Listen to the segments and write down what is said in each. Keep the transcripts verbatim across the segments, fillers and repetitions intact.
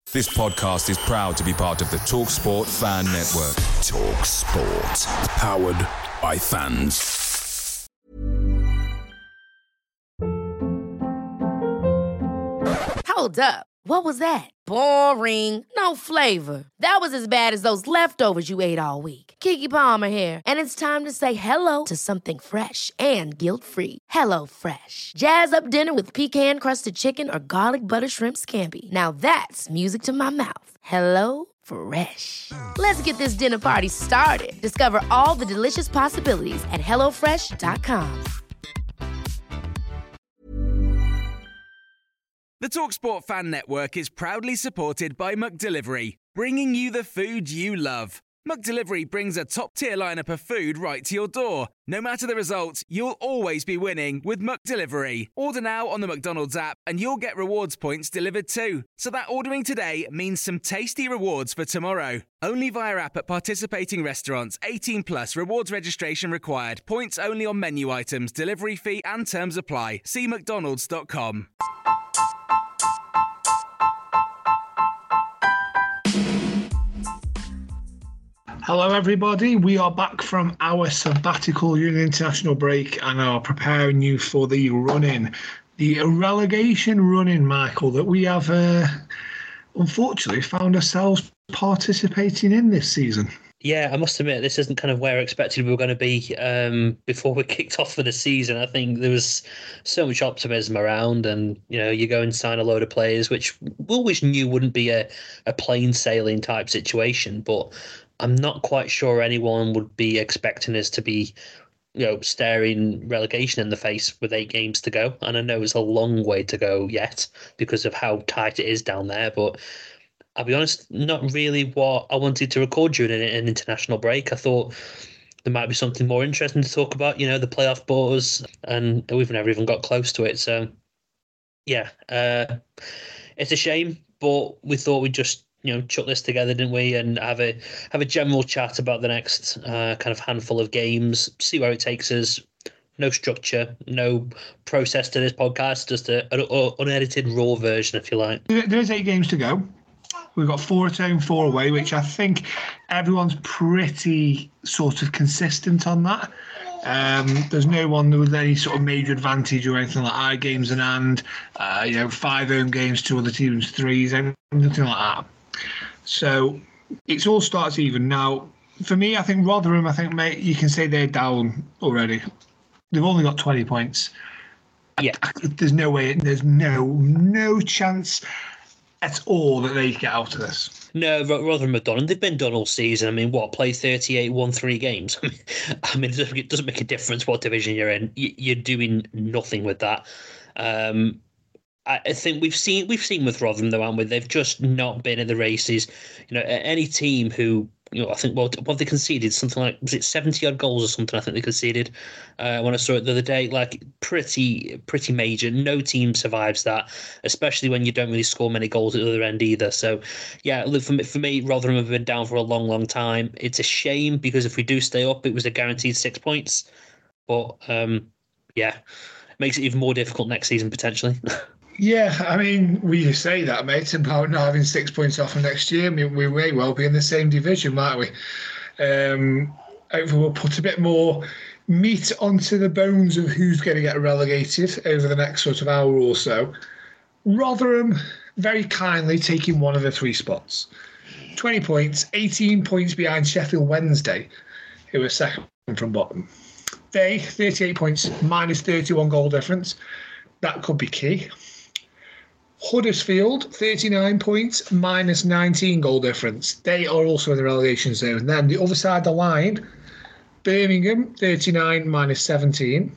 This podcast is proud to be part of the TalkSport Fan Network. TalkSport. Powered by fans. Hold up. What was that? Boring. No flavor. That was as bad as those leftovers you ate all week. Keke Palmer here. And it's time to say hello to something fresh and guilt-free. Hello Fresh. Jazz up dinner with pecan-crusted chicken or garlic butter shrimp scampi. Now that's music to my mouth. Hello Fresh. Let's get this dinner party started. Discover all the delicious possibilities at hello fresh dot com. The TalkSport Fan Network is proudly supported by McDelivery, bringing you the food you love. McDelivery brings a top-tier lineup of food right to your door. No matter the result, you'll always be winning with McDelivery. Order now on the McDonald's app and you'll get rewards points delivered too. So that ordering today means some tasty rewards for tomorrow. Only via app at participating restaurants. eighteen plus rewards registration required. Points only on menu items, delivery fee and terms apply. See mcdonalds dot com. Hello everybody, we are back from our sabbatical Union International break and are preparing you for the run-in, the relegation run-in, Michael, that we have uh, unfortunately found ourselves participating in this season. Yeah, I must admit, this isn't kind of where I expected we were going to be um, before we kicked off for the season. I think there was so much optimism around and, you know, you go and sign a load of players, which we always knew wouldn't be a, a plain sailing type situation, but I'm not quite sure anyone would be expecting us to be, you know, staring relegation in the face with eight games to go. And I know it's a long way to go yet because of how tight it is down there. But I'll be honest, not really what I wanted to record during an, an international break. I thought there might be something more interesting to talk about, you know, the playoff borders, and we've never even got close to it. So, yeah, uh, it's a shame, but we thought we'd just, you know, chuck this together, didn't we, and have a have a general chat about the next uh, kind of handful of games, see where it takes us. No structure, no process to this podcast, just a, an unedited raw version, if you like. There's eight games to go. We've got four at home, four away, which I think everyone's pretty sort of consistent on that. Um, there's no one with any sort of major advantage or anything like that. Games in hand, uh, you know, five home games, two other teams, threes, anything like that. So it's all starts even. Now, for me, I think Rotherham, I think, mate, you can say they're down already. They've only got twenty points. Yeah. There's no way, there's no, no chance at all that they get out of this. No, Rotherham are done. And they've been done all season. I mean, what, play thirty-eight, won three games? I mean, it doesn't make a difference what division you're in. You're doing nothing with that. Um, I think we've seen we've seen with Rotherham though, haven't we? They've just not been in the races. You know, any team who, you know, I think well, what they conceded something like, was it seventy odd goals or something? I think they conceded uh, when I saw it the other day. Like pretty pretty major. No team survives that, especially when you don't really score many goals at the other end either. So, yeah, look, for me, for me, Rotherham have been down for a long, long time. It's a shame because if we do stay up, it was a guaranteed six points. But um, yeah, makes it even more difficult next season potentially. Yeah, I mean, we say that, mate, about not having six points off for next year. I mean, we may well be in the same division, might we? Um, hopefully we'll put a bit more meat onto the bones of who's going to get relegated over the next sort of hour or so. Rotherham very kindly taking one of the three spots. twenty points, eighteen points behind Sheffield Wednesday, who are second from bottom. They, thirty-eight points, minus thirty-one goal difference. That could be key. Huddersfield, thirty-nine points, minus nineteen goal difference. They are also in the relegation zone. And then the other side of the line, Birmingham, thirty-nine, minus seventeen.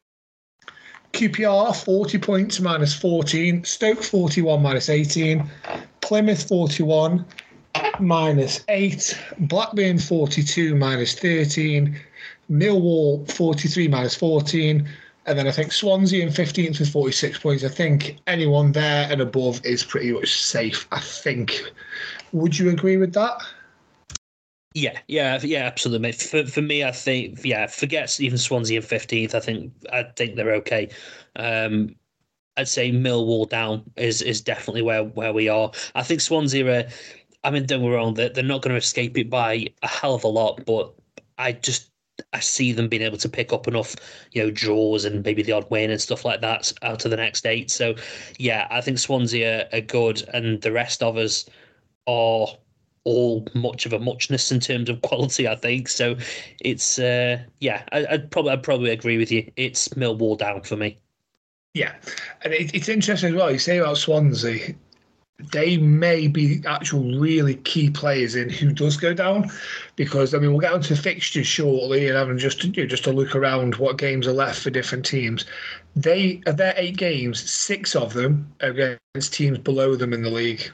Q P R, forty points, minus fourteen. Stoke, forty-one, minus eighteen. Plymouth, forty-one, minus eight. Blackburn, forty-two, minus thirteen. Millwall, forty-three, minus fourteen. And then I think Swansea in fifteenth with forty-six points. I think anyone there and above is pretty much safe, I think. Would you agree with that? Yeah, yeah, yeah, absolutely, mate. For for me, I think, yeah, forget even Swansea in fifteenth. I think I think they're okay. Um, I'd say Millwall down is is definitely where, where we are. I think Swansea are, I mean, don't get me wrong, they're, they're not going to escape it by a hell of a lot, but I just I see them being able to pick up enough, you know, draws and maybe the odd win and stuff like that out of the next eight. So, yeah, I think Swansea are, are good, and the rest of us are all much of a muchness in terms of quality, I think. So, it's uh, yeah, I, I'd probably I'd probably agree with you. It's Millwall down for me. Yeah, and it, it's interesting as well. You say about Swansea. They may be actual really key players in who does go down, because I mean we'll get onto fixtures shortly, and having just you know, just to look around what games are left for different teams. They of their eight games, six of them are against teams below them in the league.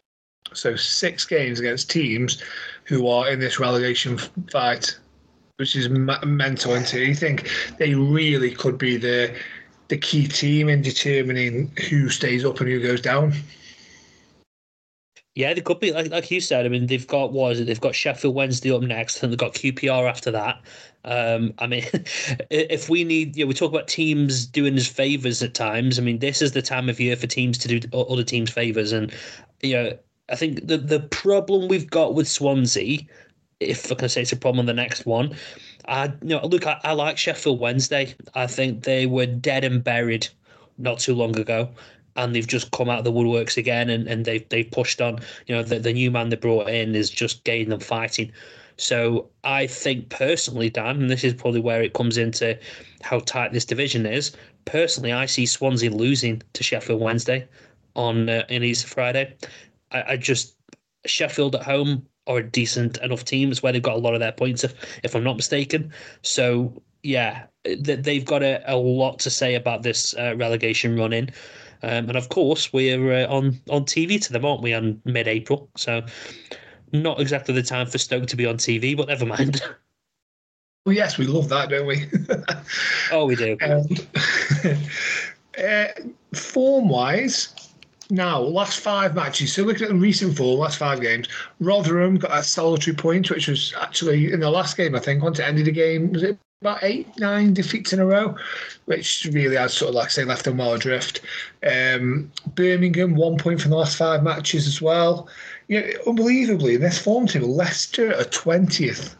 So six games against teams who are in this relegation fight, which is mental. And you think they really could be the the key team in determining who stays up and who goes down. Yeah, they could be, like like you said. I mean, they've got, what is it? They've got Sheffield Wednesday up next, and they've got Q P R after that. Um, I mean, if we need, you know, we talk about teams doing us favours at times. I mean, this is the time of year for teams to do other teams favours. And, you know, I think the, the problem we've got with Swansea, if I can say it's a problem on the next one, I, you know, look, I, I like Sheffield Wednesday. I think they were dead and buried not too long ago, and they've just come out of the woodworks again, and, and they've, they've pushed on. You know, the, the new man they brought in is just getting them fighting. So I think personally, Dan, and this is probably where it comes into how tight this division is, personally, I see Swansea losing to Sheffield Wednesday on uh, in Easter Friday. I, I just, Sheffield at home are a decent enough team. It's where they've got a lot of their points, if, if I'm not mistaken. So, yeah, they've got a, a lot to say about this uh, relegation run-in. Um, and of course, we're uh, on, on T V to them, aren't we, on mid-April? So not exactly the time for Stoke to be on T V, but never mind. Well, yes, we love that, don't we? Oh, we do. And, uh, form-wise, now, last five matches. So looking at the recent form, last five games, Rotherham got that solitary point, which was actually in the last game, I think, once it ended the game, was it about eight, nine defeats in a row, which really has sort of, like I say, left them well adrift. Um, Birmingham, one point from the last five matches as well. You know, unbelievably, in this form table, Leicester are twentieth.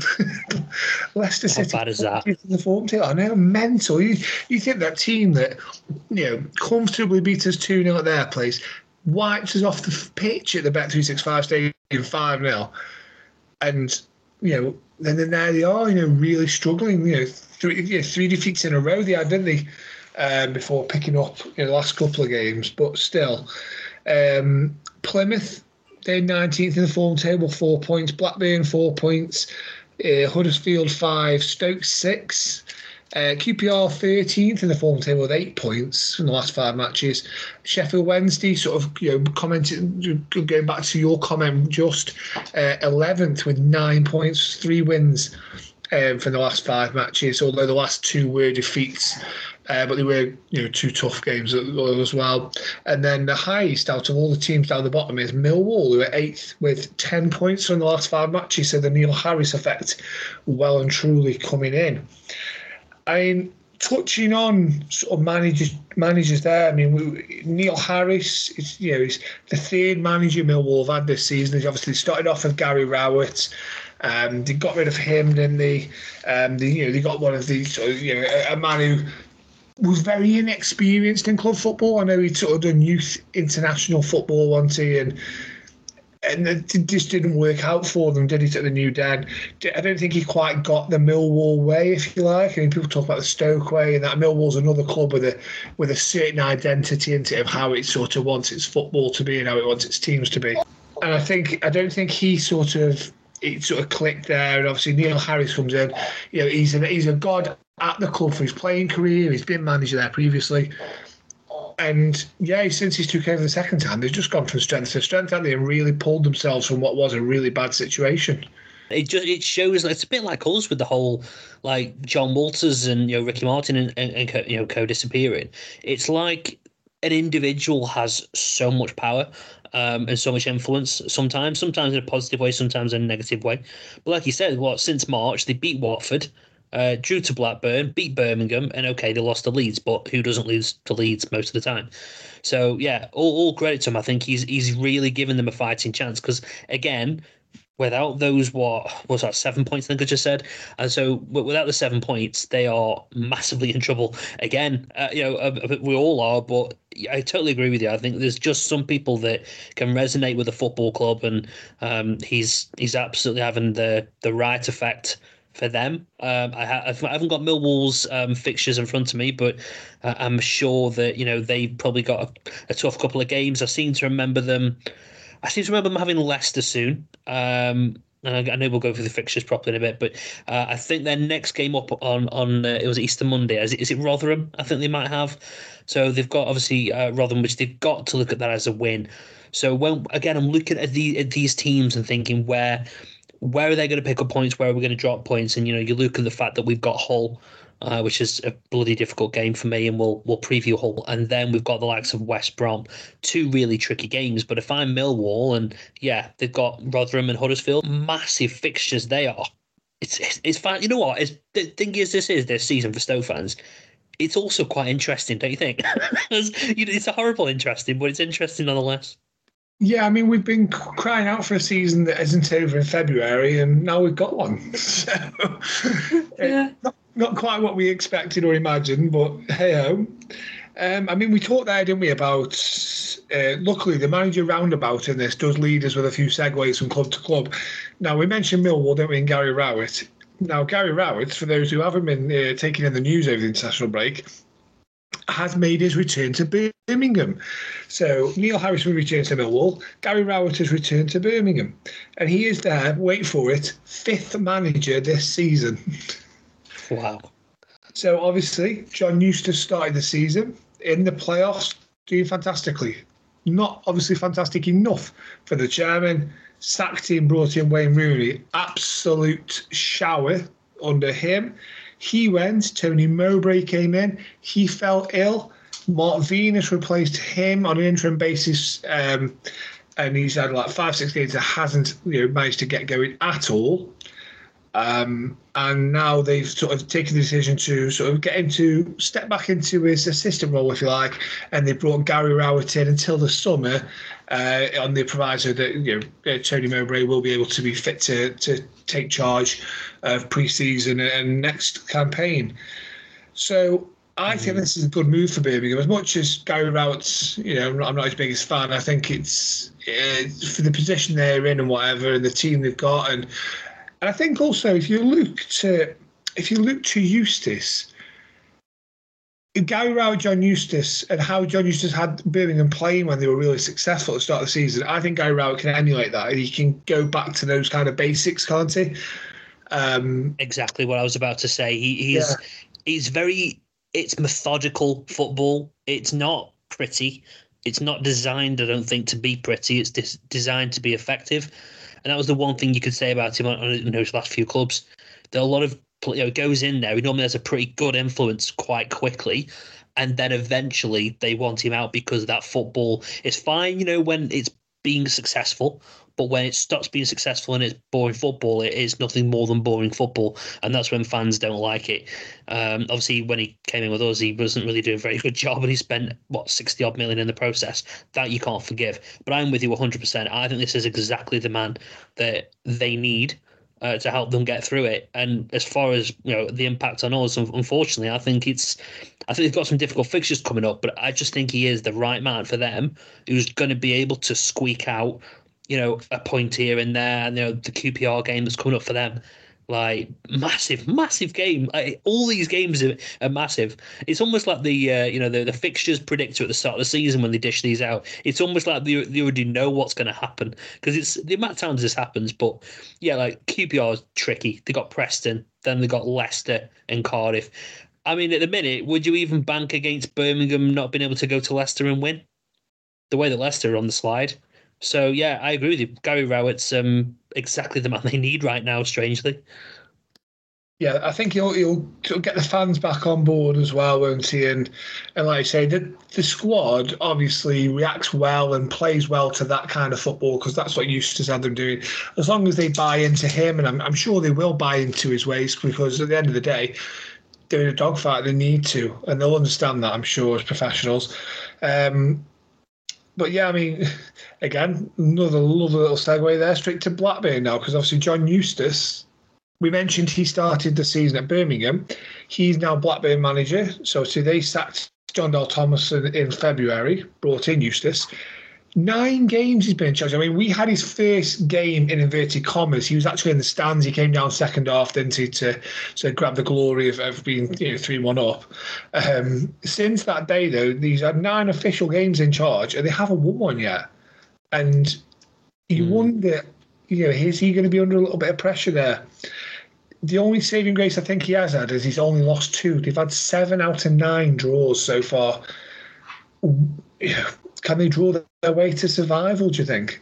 Leicester City. How bad is that? In the form table. I know, mental. You, you think that team that, you know, comfortably beat us two nil at their place, wipes us off the pitch at the Bet three sixty-five Stadium five nil, and, you know, and then there they are, you know, really struggling. You know, three, you know, three defeats in a row they had, didn't they? Um, before picking up in the last couple of games, but still, um, Plymouth, they're nineteenth in the form table, four points. Blackburn, four points. Uh, Huddersfield, five. Stoke, six. Uh, Q P R thirteenth in the form table with eight points from the last five matches. Sheffield Wednesday, sort of, you know, commenting, going back to your comment, just uh, eleventh with nine points, three wins um, from the last five matches. Although the last two were defeats, uh, but they were, you know, two tough games as well. And then the highest out of all the teams down the bottom is Millwall, who are eighth with ten points from the last five matches. So the Neil Harris effect, well and truly coming in. I mean, touching on sort of managers, managers there. I mean, we, Neil Harris is, you know, he's the third manager Millwall have had this season. He obviously started off with Gary Rowett. Um, they got rid of him, didn't they? Um, they, you know, they got one of these, sort of, you know, a, a man who was very inexperienced in club football. I know he'd sort of done youth international football, wasn't he? And And it just didn't work out for them, did it, at the New Den? I don't think he quite got the Millwall way, if you like. I mean, people talk about the Stoke way, and that Millwall's another club with a with a certain identity into it of how it sort of wants its football to be and how it wants its teams to be. And I think I don't think he sort of it sort of clicked there. And obviously Neil Harris comes in. You know, he's a he's a god at the club for his playing career. He's been manager there previously. And yeah, since he's took over the second time, they've just gone from strength to strength, haven't they, and really pulled themselves from what was a really bad situation. It just it shows it's a bit like us with the whole like John Walters and, you know, Ricky Martin and, and, and co, you know co disappearing. It's like an individual has so much power um, and so much influence. Sometimes, sometimes in a positive way, sometimes in a negative way. But like you said, what since March they beat Watford. uh, drew to Blackburn, beat Birmingham, and okay, they lost to Leeds, but who doesn't lose to Leeds most of the time? So yeah, all, all credit to him. I think he's he's really given them a fighting chance because again, without those, what was that, seven points, I think I just said? And so without the seven points, they are massively in trouble. Again, uh, you know, uh, we all are, but I totally agree with you. I think there's just some people that can resonate with the football club, and um, he's he's absolutely having the, the right effect for them. Um, I, ha- I haven't got Millwall's um, fixtures in front of me, but uh, I'm sure that, you know, they've probably got a, a tough couple of games. I seem to remember them I seem to remember them having Leicester soon. Um, and I, I know we'll go through the fixtures properly in a bit, but uh, I think their next game up on on uh, it was Easter Monday. Is it, is it Rotherham? I think they might have. So they've got obviously uh, Rotherham, which they've got to look at that as a win. So when again, I'm looking at, the, at these teams and thinking where where are they going to pick up points? Where are we going to drop points? And you know, you look at the fact that we've got Hull. Uh, which is a bloody difficult game for me, and we'll we'll preview Hull. And then we've got the likes of West Brom, two really tricky games. But if I'm Millwall, and yeah, they've got Rotherham and Huddersfield, massive fixtures they are. It's it's, it's fine. You know what? It's, the thing is, this is this season for Stoke fans. It's also quite interesting, don't you think? It's a horrible interesting, but it's interesting nonetheless. Yeah, I mean, we've been crying out for a season that isn't over in February, and now we've got one. So, yeah. not, not quite what we expected or imagined, but hey-ho. Um, I mean, we talked there, didn't we, about, uh, luckily, the manager roundabout in this does lead us with a few segues from club to club. Now, we mentioned Millwall, don't we, and Gary Rowett. Now, Gary Rowett, for those who haven't been uh, taking in the news over the international break, has made his return to Birmingham. So Neil Harris will return to Millwall. Gary Rowett has returned to Birmingham. And he is there, wait for it, fifth manager this season. Wow. So obviously, John Eustace started the season in the playoffs, doing fantastically. Not obviously fantastic enough for the chairman. Sacked him, brought in Wayne Rooney. Absolute shower under him. He went, Tony Mowbray came in, he fell ill. Mark Venus replaced him on an interim basis, um, and he's had like five, six games that hasn't you know, managed to get going at all. Um, and now they've sort of taken the decision to sort of get into, step back into his assistant role, if you like, and they brought Gary Rowett in until the summer uh, on the proviso that you know Tony Mowbray will be able to be fit to to take charge of pre-season and next campaign. So I mm. think this is a good move for Birmingham. As much as Gary Rowett's, you know, I'm not his biggest fan. I think it's uh, for the position they're in and whatever, and the team they've got, and and I think also if you look to if you look to Eustace, Gary Rowett, John Eustace, and how John Eustace had Birmingham playing when they were really successful at the start of the season, I think Gary Rowett can emulate that. He can go back to those kind of basics, can't he? Um, exactly what I was about to say. He, he's yeah. he's very. It's methodical football. It's not pretty. It's not designed, I don't think, to be pretty. It's dis- designed to be effective. And that was the one thing you could say about him on, on his last few clubs. There are a lot of, you know, goes in there. He normally has a pretty good influence quite quickly. And then eventually they want him out because that football is fine, you know, when it's being successful. But when it stops being successful and it's boring football, it is nothing more than boring football. And that's when fans don't like it. Um, obviously, when he came in with us, he wasn't really doing a very good job. And he spent, what, sixty odd million in the process. That you can't forgive. But I'm with you one hundred percent. I think this is exactly the man that they need uh, to help them get through it. And as far as, you know, the impact on us, unfortunately, I think it's... I think they've got some difficult fixtures coming up. But I just think he is the right man for them, who's going to be able to squeak out, you know, a point here and there, and you know, the Q P R game that's coming up for them. Like, massive, massive game. Like, all these games are, are massive. It's almost like the, uh, you know, the, the fixtures predictor at the start of the season when they dish these out. It's almost like they, they already know what's going to happen. Because it's the amount of times this happens. But, yeah, like, Q P R is tricky. They got Preston, then they got Leicester and Cardiff. I mean, at the minute, would you even bank against Birmingham not being able to go to Leicester and win? The way that Leicester are on the slide. So, yeah, I agree with you. Gary Rowett's um, exactly the man they need right now, strangely. Yeah, I think he'll he'll sort of get the fans back on board as well, won't he? And and like I say, the the squad obviously reacts well and plays well to that kind of football because that's what Eustace had them doing. As long as they buy into him, and I'm I'm sure they will buy into his ways because at the end of the day, they're in a dogfight. They need to, and they'll understand that, I'm sure, as professionals. Um, but yeah, I mean, again, another lovely little segue there, straight to Blackburn now, because obviously John Eustace. We mentioned he started the season at Birmingham. He's now Blackburn manager. So, so they sacked John Dale Thomas in, in February, brought in Eustace. Nine games he's been in charge. I mean, we had his first game in inverted commas. He was actually in the stands. He came down second half, didn't he, to, to grab the glory of, of being you know, three one up. Um, since that day, though, he's had nine official games in charge, and they haven't won one yet. And you mm. wonder, you know, is he going to be under a little bit of pressure there? The only saving grace I think he has had is he's only lost two. They've had seven out of nine draws so far. Can they draw their way to survival, do you think?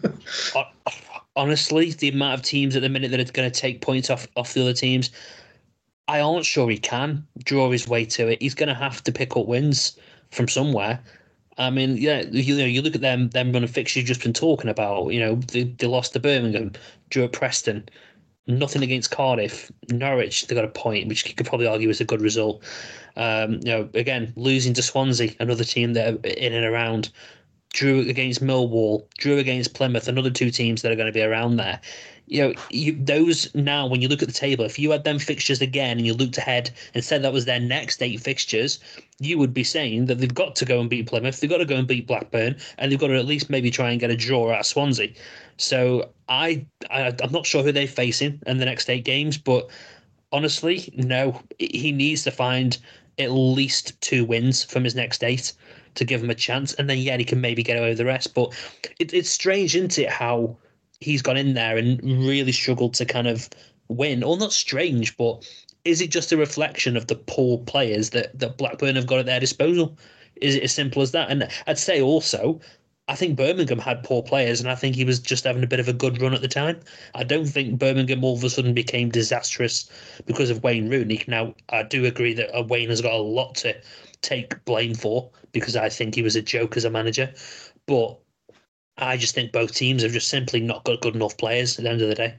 Honestly, the amount of teams at the minute that are going to take points off, off the other teams, I aren't sure he can draw his way to it. He's going to have to pick up wins from somewhere. I mean, yeah, you know, you look at them, them run of fixtures you've just been talking about. You know, they, they lost to Birmingham, drew at Preston. Nothing against Cardiff. Norwich, they got a point, which you could probably argue is a good result. Um, you know, again, losing to Swansea, another team that are in and around. Drew against Millwall, drew against Plymouth, another two teams that are going to be around there. You know, you, those now, when you look at the table, if you had them fixtures again and you looked ahead and said that was their next eight fixtures, you would be saying that they've got to go and beat Plymouth, they've got to go and beat Blackburn, and they've got to at least maybe try and get a draw out of Swansea. So I, I I'm not sure who they're facing in the next eight games, but honestly, no, he needs to find at least two wins from his next eight to give him a chance, and then yeah, he can maybe get away with the rest. But it, it's strange, isn't it, how he's gone in there and really struggled to kind of win. Or not strange, but is it just a reflection of the poor players that, that Blackburn have got at their disposal? Is it as simple as that? And I'd say also, I think Birmingham had poor players, and I think he was just having a bit of a good run at the time. I don't think Birmingham all of a sudden became disastrous because of Wayne Rooney. Now, I do agree that Wayne has got a lot to take blame for, because I think he was a joke as a manager. But I just think both teams have just simply not got good enough players at the end of the day.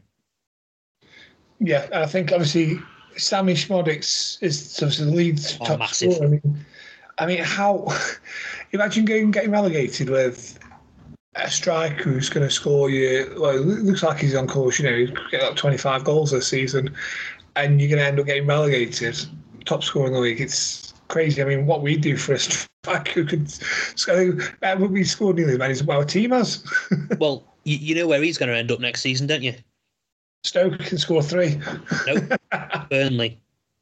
Yeah, I think obviously Sammy Szmodics is obviously the lead oh, top massive. scorer. I mean, I mean, how imagine getting getting relegated with a striker who's going to score you. Well, it looks like he's on course. You know, he's get like twenty-five goals this season, and you're going to end up getting relegated, top scorer in the league. It's crazy. I mean, what we do for a striker who could score, we scored nearly as many as our team has. Well, you, you know where he's going to end up next season, don't you? Stoke can score three. Nope. Burnley.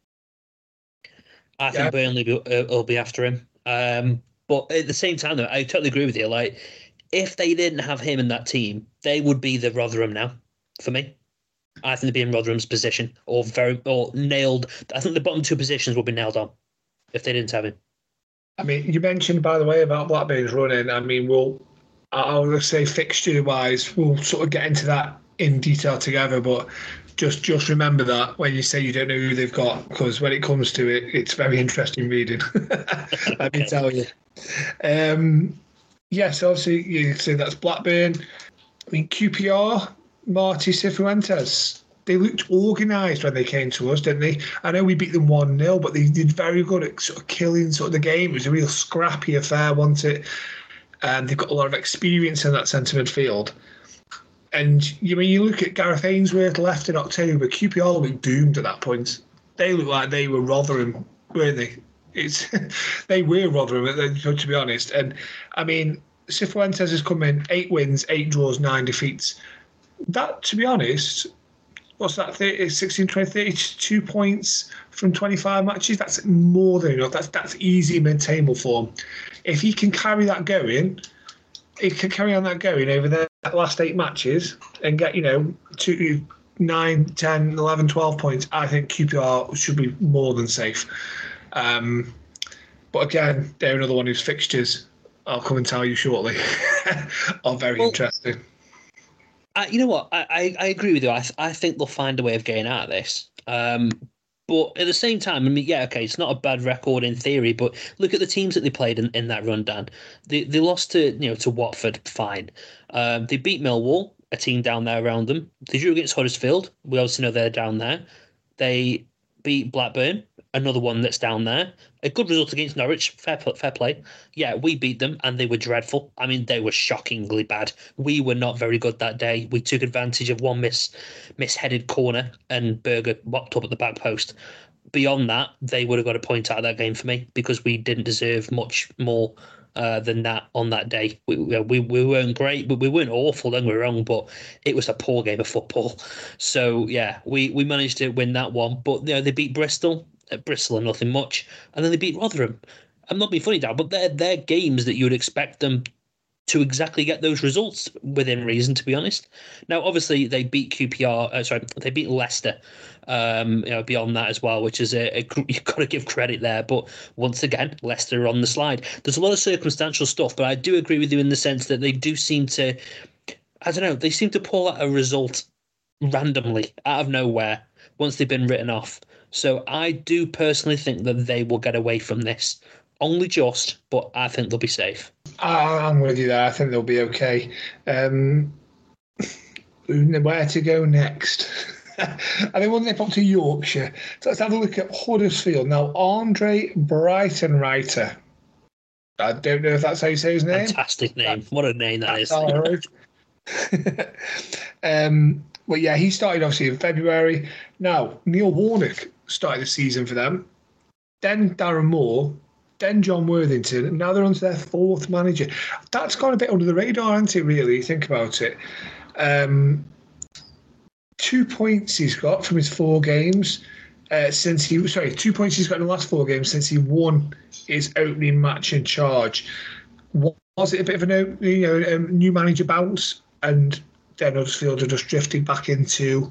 I think Yeah. Burnley will, uh, will be after him. Um, but at the same time, though, I totally agree with you. Like, if they didn't have him in that team, they would be the Rotherham now, for me. I think they'd be in Rotherham's position, or very, or nailed. I think the bottom two positions would be nailed on if they didn't have him. I mean, you mentioned, by the way, about Blackburn's running. I mean, we'll, I would say fixture-wise, we'll sort of get into that in detail together, but just just remember that when you say you don't know who they've got, because when it comes to it, it's very interesting reading. Let me tell you. Um, yes, obviously, you say that's Blackburn. I mean, Q P R, Marty Cifuentes, they looked organised when they came to us, didn't they? I know we beat them one nil, but they did very good at sort of killing sort of the game. It was a real scrappy affair, wasn't it? And they've got a lot of experience in that centre midfield. And you mean you look at Gareth Ainsworth left in October, Q P R looked doomed at that point. They looked like they were Rotherham, weren't they? It's they were Rotherham, to be honest. And I mean, Cifuentes has come in eight wins, eight draws, nine defeats. That, to be honest, what's that? thirty, sixteen, twenty, thirty-two points from twenty-five matches. That's more than enough. That's that's easy mid-table form. If he can carry that going, he can carry on that going over the last eight matches and get, you know, two, nine, ten, eleven, twelve points, I think Q P R should be more than safe. Um, but again, they're another one whose fixtures, I'll come and tell you shortly, are very well, interesting. I, you know what? I, I, I agree with you. I, th- I think they'll find a way of getting out of this. Um, but at the same time, I mean, yeah, okay, it's not a bad record in theory, but look at the teams that they played in, in that rundown. They they lost to you know to Watford, fine. Um, they beat Millwall, a team down there around them. They drew against Huddersfield. We obviously know they're down there. They beat Blackburn, another one that's down there. A good result against Norwich, fair, fair play. Yeah, we beat them, and they were dreadful. I mean, they were shockingly bad. We were not very good that day. We took advantage of one miss, misheaded corner, and Berger mopped up at the back post. Beyond that, they would have got a point out of that game for me because we didn't deserve much more uh, than that on that day. We, we we weren't great, but we weren't awful, don't get me wrong, but it was a poor game of football. So, yeah, we, we managed to win that one. But, you know, they beat Bristol. At Bristol and nothing much. And then they beat Rotherham. I'm not being funny, Dan, but they're, they're games that you would expect them to exactly get those results within reason, to be honest. Now, obviously, they beat Q P R. Uh, sorry, they beat Leicester. Um, you know, beyond that as well, which is a, a you've got to give credit there. But once again, Leicester are on the slide. There's a lot of circumstantial stuff, but I do agree with you in the sense that they do seem to, I don't know, they seem to pull out a result randomly out of nowhere once they've been written off. So I do personally think that they will get away from this. Only just, but I think they'll be safe. I'm with you there. I think they'll be okay. Um, where to go next? I think we'll nip up to Yorkshire. So let's have a look at Huddersfield. Now, Andre Breitenreiter. I don't know if that's how you say his name. Fantastic name. That, what a name that is. All right. um, well, yeah, he started obviously in February. Now, Neil Warnock started the season for them. Then Darren Moore. Then John Worthington. And now they're on to their fourth manager. That's gone a bit under the radar, hasn't it, really? Think about it. Um, two points he's got from his four games uh, since he... Sorry, two points he's got in the last four games since he won his opening match in charge. Was it a bit of a you know, a new manager bounce? And then Huddersfield are just drifting back into,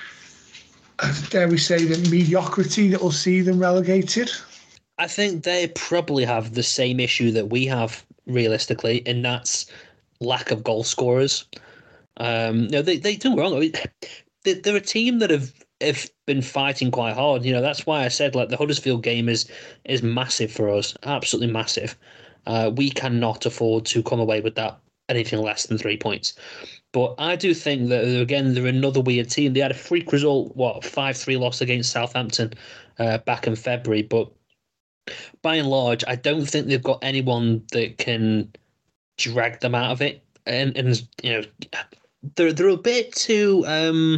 dare we say, the mediocrity that will see them relegated? I think they probably have the same issue that we have, realistically, and that's lack of goal scorers. Um, no, they they don't wrong. They, they're a team that have have been fighting quite hard. You know, that's why I said like the Huddersfield game is is massive for us, absolutely massive. Uh, we cannot afford to come away with that anything less than three points. But I do think that, again, they're another weird team. They had a freak result, what, five three loss against Southampton uh, back in February. But by and large, I don't think they've got anyone that can drag them out of it. And, and you know, they're, they're a bit too... Um,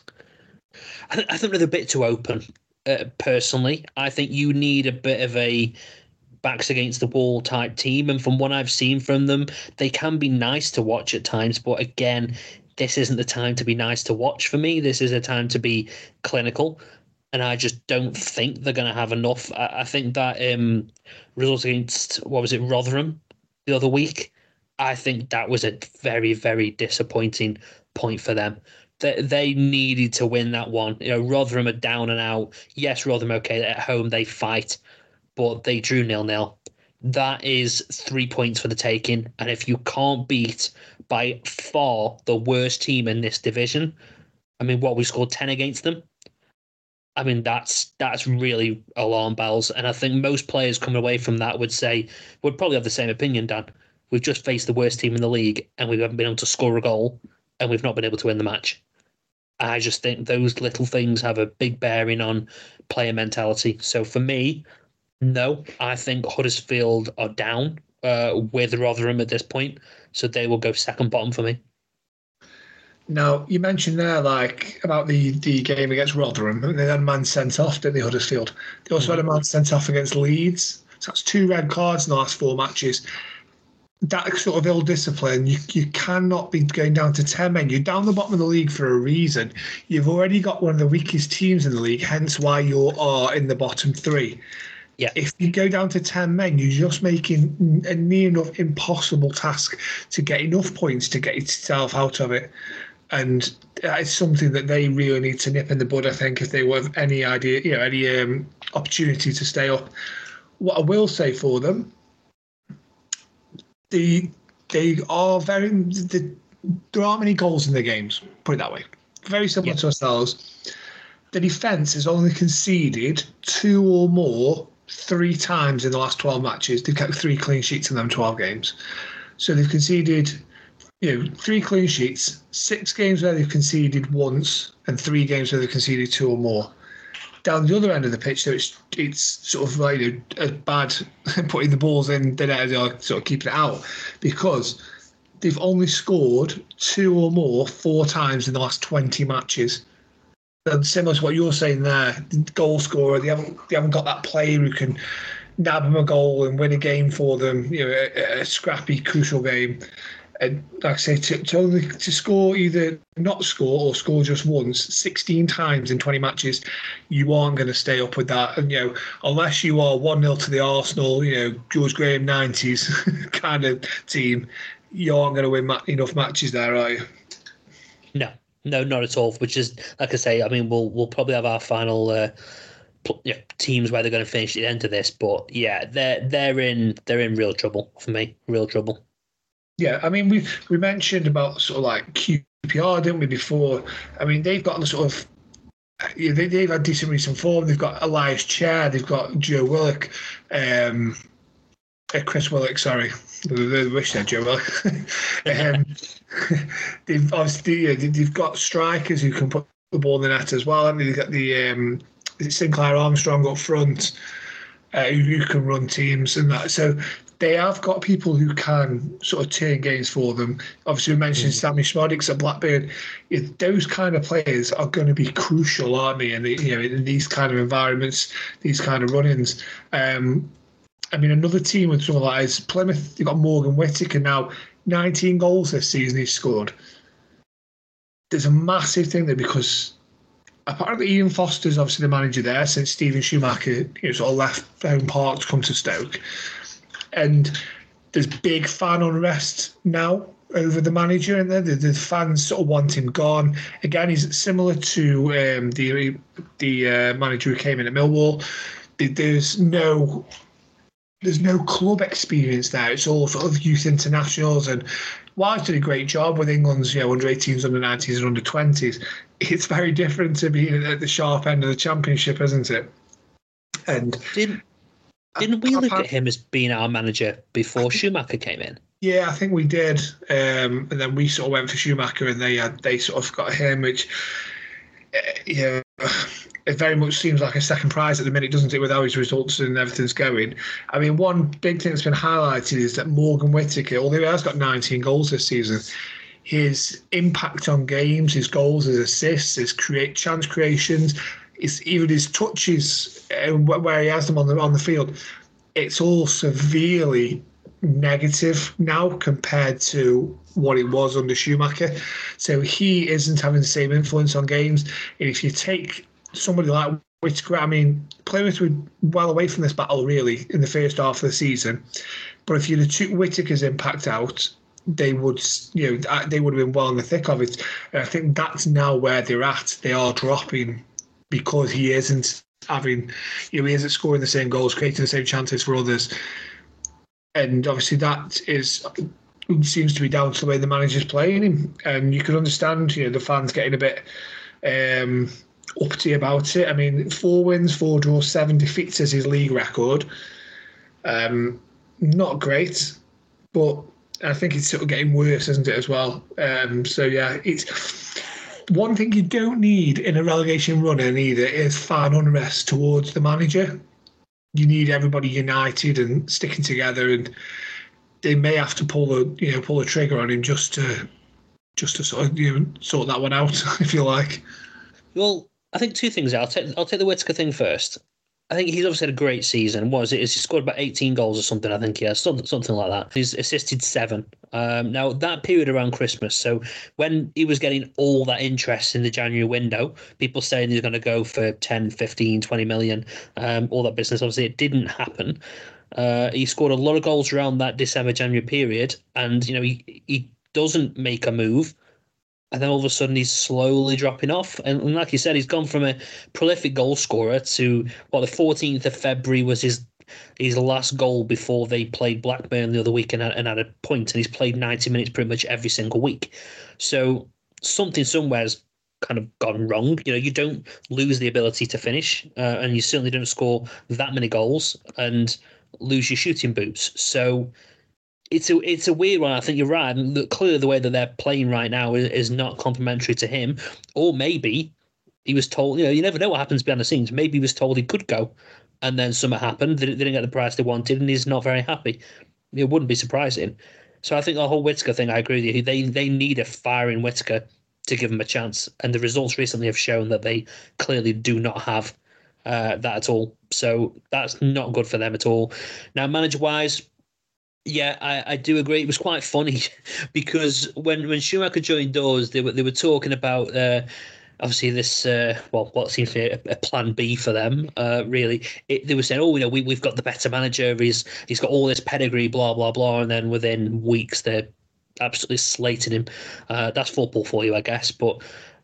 I, th- I think they're a bit too open, uh, personally. I think you need a bit of a backs against the wall type team, and from what I've seen from them, they can be nice to watch at times, but again, this isn't the time to be nice to watch for me. This is a time to be clinical, and I just don't think they're going to have enough. I, I think that um, result against, what was it, Rotherham the other week, I think that was a very, very disappointing point for them. They, they needed to win that one. You know, Rotherham are down and out. Yes, Rotherham, okay, at home they fight, but they drew nil-nil. That is three points for the taking. And if you can't beat by far the worst team in this division, I mean, what, we scored ten against them? I mean, that's that's really alarm bells. And I think most players coming away from that would say, would probably have the same opinion, Dan. We've just faced the worst team in the league and we haven't been able to score a goal and we've not been able to win the match. I just think those little things have a big bearing on player mentality. So for me, no, I think Huddersfield are down uh, with Rotherham at this point, so they will go second bottom for me. Now, you mentioned there, like, about the, the game against Rotherham. They had a man sent off, didn't they, Huddersfield? They also mm-hmm. had a man sent off against Leeds. So that's two red cards in the last four matches. That sort of ill-discipline, you, you cannot be going down to ten men. You're down the bottom of the league for a reason. You've already got one of the weakest teams in the league, hence why you are in the bottom three. Yeah. If you go down to ten men, you're just making a near enough impossible task to get enough points to get yourself out of it. And it's something that they really need to nip in the bud, I think, if they have any idea, you know, any um, opportunity to stay up. What I will say for them, the they are very the there aren't many goals in their games, put it that way. Very similar Yeah. to ourselves. The defence has only conceded two or more three times in the last twelve matches. They've kept three clean sheets in them twelve games. So they've conceded, you know, three clean sheets, six games where they've conceded once, and three games where they've conceded two or more. Down the other end of the pitch, so it's it's sort of like, you know, a bad putting the balls in the net or sort of keeping it out, because they've only scored two or more four times in the last twenty matches. And similar to what you're saying there, the goal scorer, they haven't they haven't got that player who can nab them a goal and win a game for them, you know, a, a scrappy, crucial game. And like I say, to, to only to score either not score or score just once, sixteen times in twenty matches, you aren't going to stay up with that. And, you know, unless you are one nil to the Arsenal, you know, George Graham nineties kind of team, you aren't going to win ma- enough matches there, are you? No, no, not at all. Which is, like I say, I mean, we'll we'll probably have our final uh, pl- yeah, teams where they're going to finish at the end of this. But yeah, they're they're in they're in real trouble for me. Real trouble. Yeah, I mean, we we mentioned about sort of like Q P R, didn't we, before? I mean, they've got the sort of, yeah, they, they've had decent recent form. They've got Elias Chair, they've got Joe Willock, um, uh, Chris Willock, sorry. I wish they're Joe Willock. um, they've obviously, yeah, they've got strikers who can put the ball in the net as well. Haven't they? They've got the um, Sinclair Armstrong up front, uh, who, who can run teams and that. So they have got people who can sort of turn games for them. Obviously, we mentioned mm. Sammy Schmodics at Blackburn. Yeah, those kind of players are going to be crucial, aren't they? And you know, in these kind of environments, these kind of run-ins. Um, I mean, another team with someone like that is Plymouth. You've got Morgan Whittaker now, nineteen goals this season he's scored. There's a massive thing there because apparently Ian Foster's obviously the manager there since Stephen Schumacher, you know, sort of left Home Park to come to Stoke. And there's big fan unrest now over the manager, and the, the fans sort of want him gone. Again, he's similar to um, the the uh, manager who came in at Millwall. There's no there's no club experience there. It's all sort of youth internationals, and while he's done a great job with England's, you know, under eighteens, under nineteens, and under twenties, it's very different to being at the sharp end of the championship, isn't it? And didn't didn't we look at him as being our manager before Schumacher came in? Yeah, I think we did, um, and then we sort of went for Schumacher, and they had they sort of got him, which uh, yeah, it very much seems like a second prize at the minute, doesn't it? With how his results and everything's going. I mean, one big thing that's been highlighted is that Morgan Whittaker, although he has got nineteen goals this season, his impact on games, his goals, his assists, his create chance creations, his, even his touches uh, where he has them on the on the field, it's all severely negative now compared to what it was under Schumacher. So he isn't having the same influence on games. And if you take somebody like Whittaker, I mean, Plymouth were well away from this battle really in the first half of the season. But if you'd have took Whittaker's impact out, they would, you know, they would have been well in the thick of it. And I think that's now where they're at. They are dropping because he isn't having, you know, he isn't scoring the same goals, creating the same chances for others. And obviously that is seems to be down to the way the manager's playing him. And you can understand, you know, the fans getting a bit um, uppity about it. I mean, four wins, four draws, seven defeats is his league record. Um, not great, but I think it's sort of getting worse, isn't it, as well? Um, so, yeah, it's one thing you don't need in a relegation run-in either is fan unrest towards the manager. You need everybody united and sticking together, and they may have to pull the you know pull the trigger on him just to just to sort of you know sort that one out, if you like. Well, I think two things. I'll take I'll take the Whittaker thing first. I think he's obviously had a great season. What is it? He scored about eighteen goals or something, I think he has. Something, something like that. He's assisted seven. Um, now, that period around Christmas, so when he was getting all that interest in the January window, people saying he's going to go for ten, fifteen, twenty million, um, all that business, obviously it didn't happen. Uh, he scored a lot of goals around that December, January period, and, you know, he, he doesn't make a move. And then all of a sudden he's slowly dropping off. And, and like you said, he's gone from a prolific goal scorer to, what, the fourteenth of February was his his last goal before they played Blackburn the other week and had, and had a point, and he's played ninety minutes pretty much every single week. So something somewhere's kind of gone wrong. You know, you don't lose the ability to finish, uh, and you certainly don't score that many goals and lose your shooting boots. So it's a it's a weird one. I think you're right. And look, clearly the way that they're playing right now is, is not complimentary to him. Or maybe he was told, you know, you never know what happens behind the scenes. Maybe he was told he could go, and then something happened. They didn't get the price they wanted, and he's not very happy. It wouldn't be surprising. So I think the whole Whittaker thing, I agree with you. They they need a firing Whittaker to give him a chance. And the results recently have shown that they clearly do not have uh, that at all. So that's not good for them at all. Now, manager-wise, yeah, I, I do agree. It was quite funny because when, when Schumacher joined Dawes, they were they were talking about uh, obviously this uh, well, what seems to be a, a plan B for them. Uh, really, it, they were saying, "Oh, you know, we we've got the better manager. He's he's got all this pedigree, blah blah blah." And then within weeks, they're absolutely slating him. Uh, that's football for you, I guess. But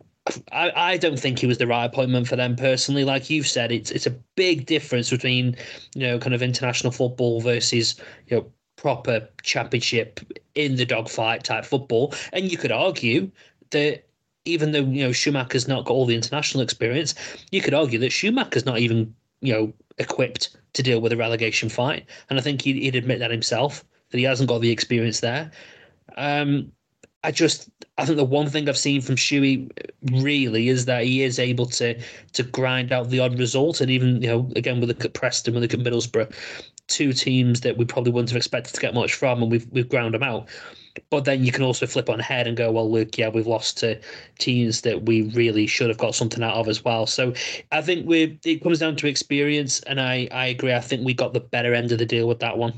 I, I don't think he was the right appointment for them personally. Like you've said, it's it's a big difference between, you know, kind of international football versus, you know, proper championship in the dogfight type football. And you could argue that even though, you know, Schumacher's not got all the international experience, you could argue that Schumacher's not even, you know, equipped to deal with a relegation fight. And I think he'd, he'd admit that himself, that he hasn't got the experience there. Um, I just, I think the one thing I've seen from Shuey really is that he is able to to grind out the odd result. And even, you know, again, with the Preston, with the Middlesbrough, two teams that we probably wouldn't have expected to get much from, and we've we've ground them out. But then you can also flip on head and go, well, look, yeah, we've lost to teams that we really should have got something out of as well. So I think we it comes down to experience, and I, I agree. I think we got the better end of the deal with that one.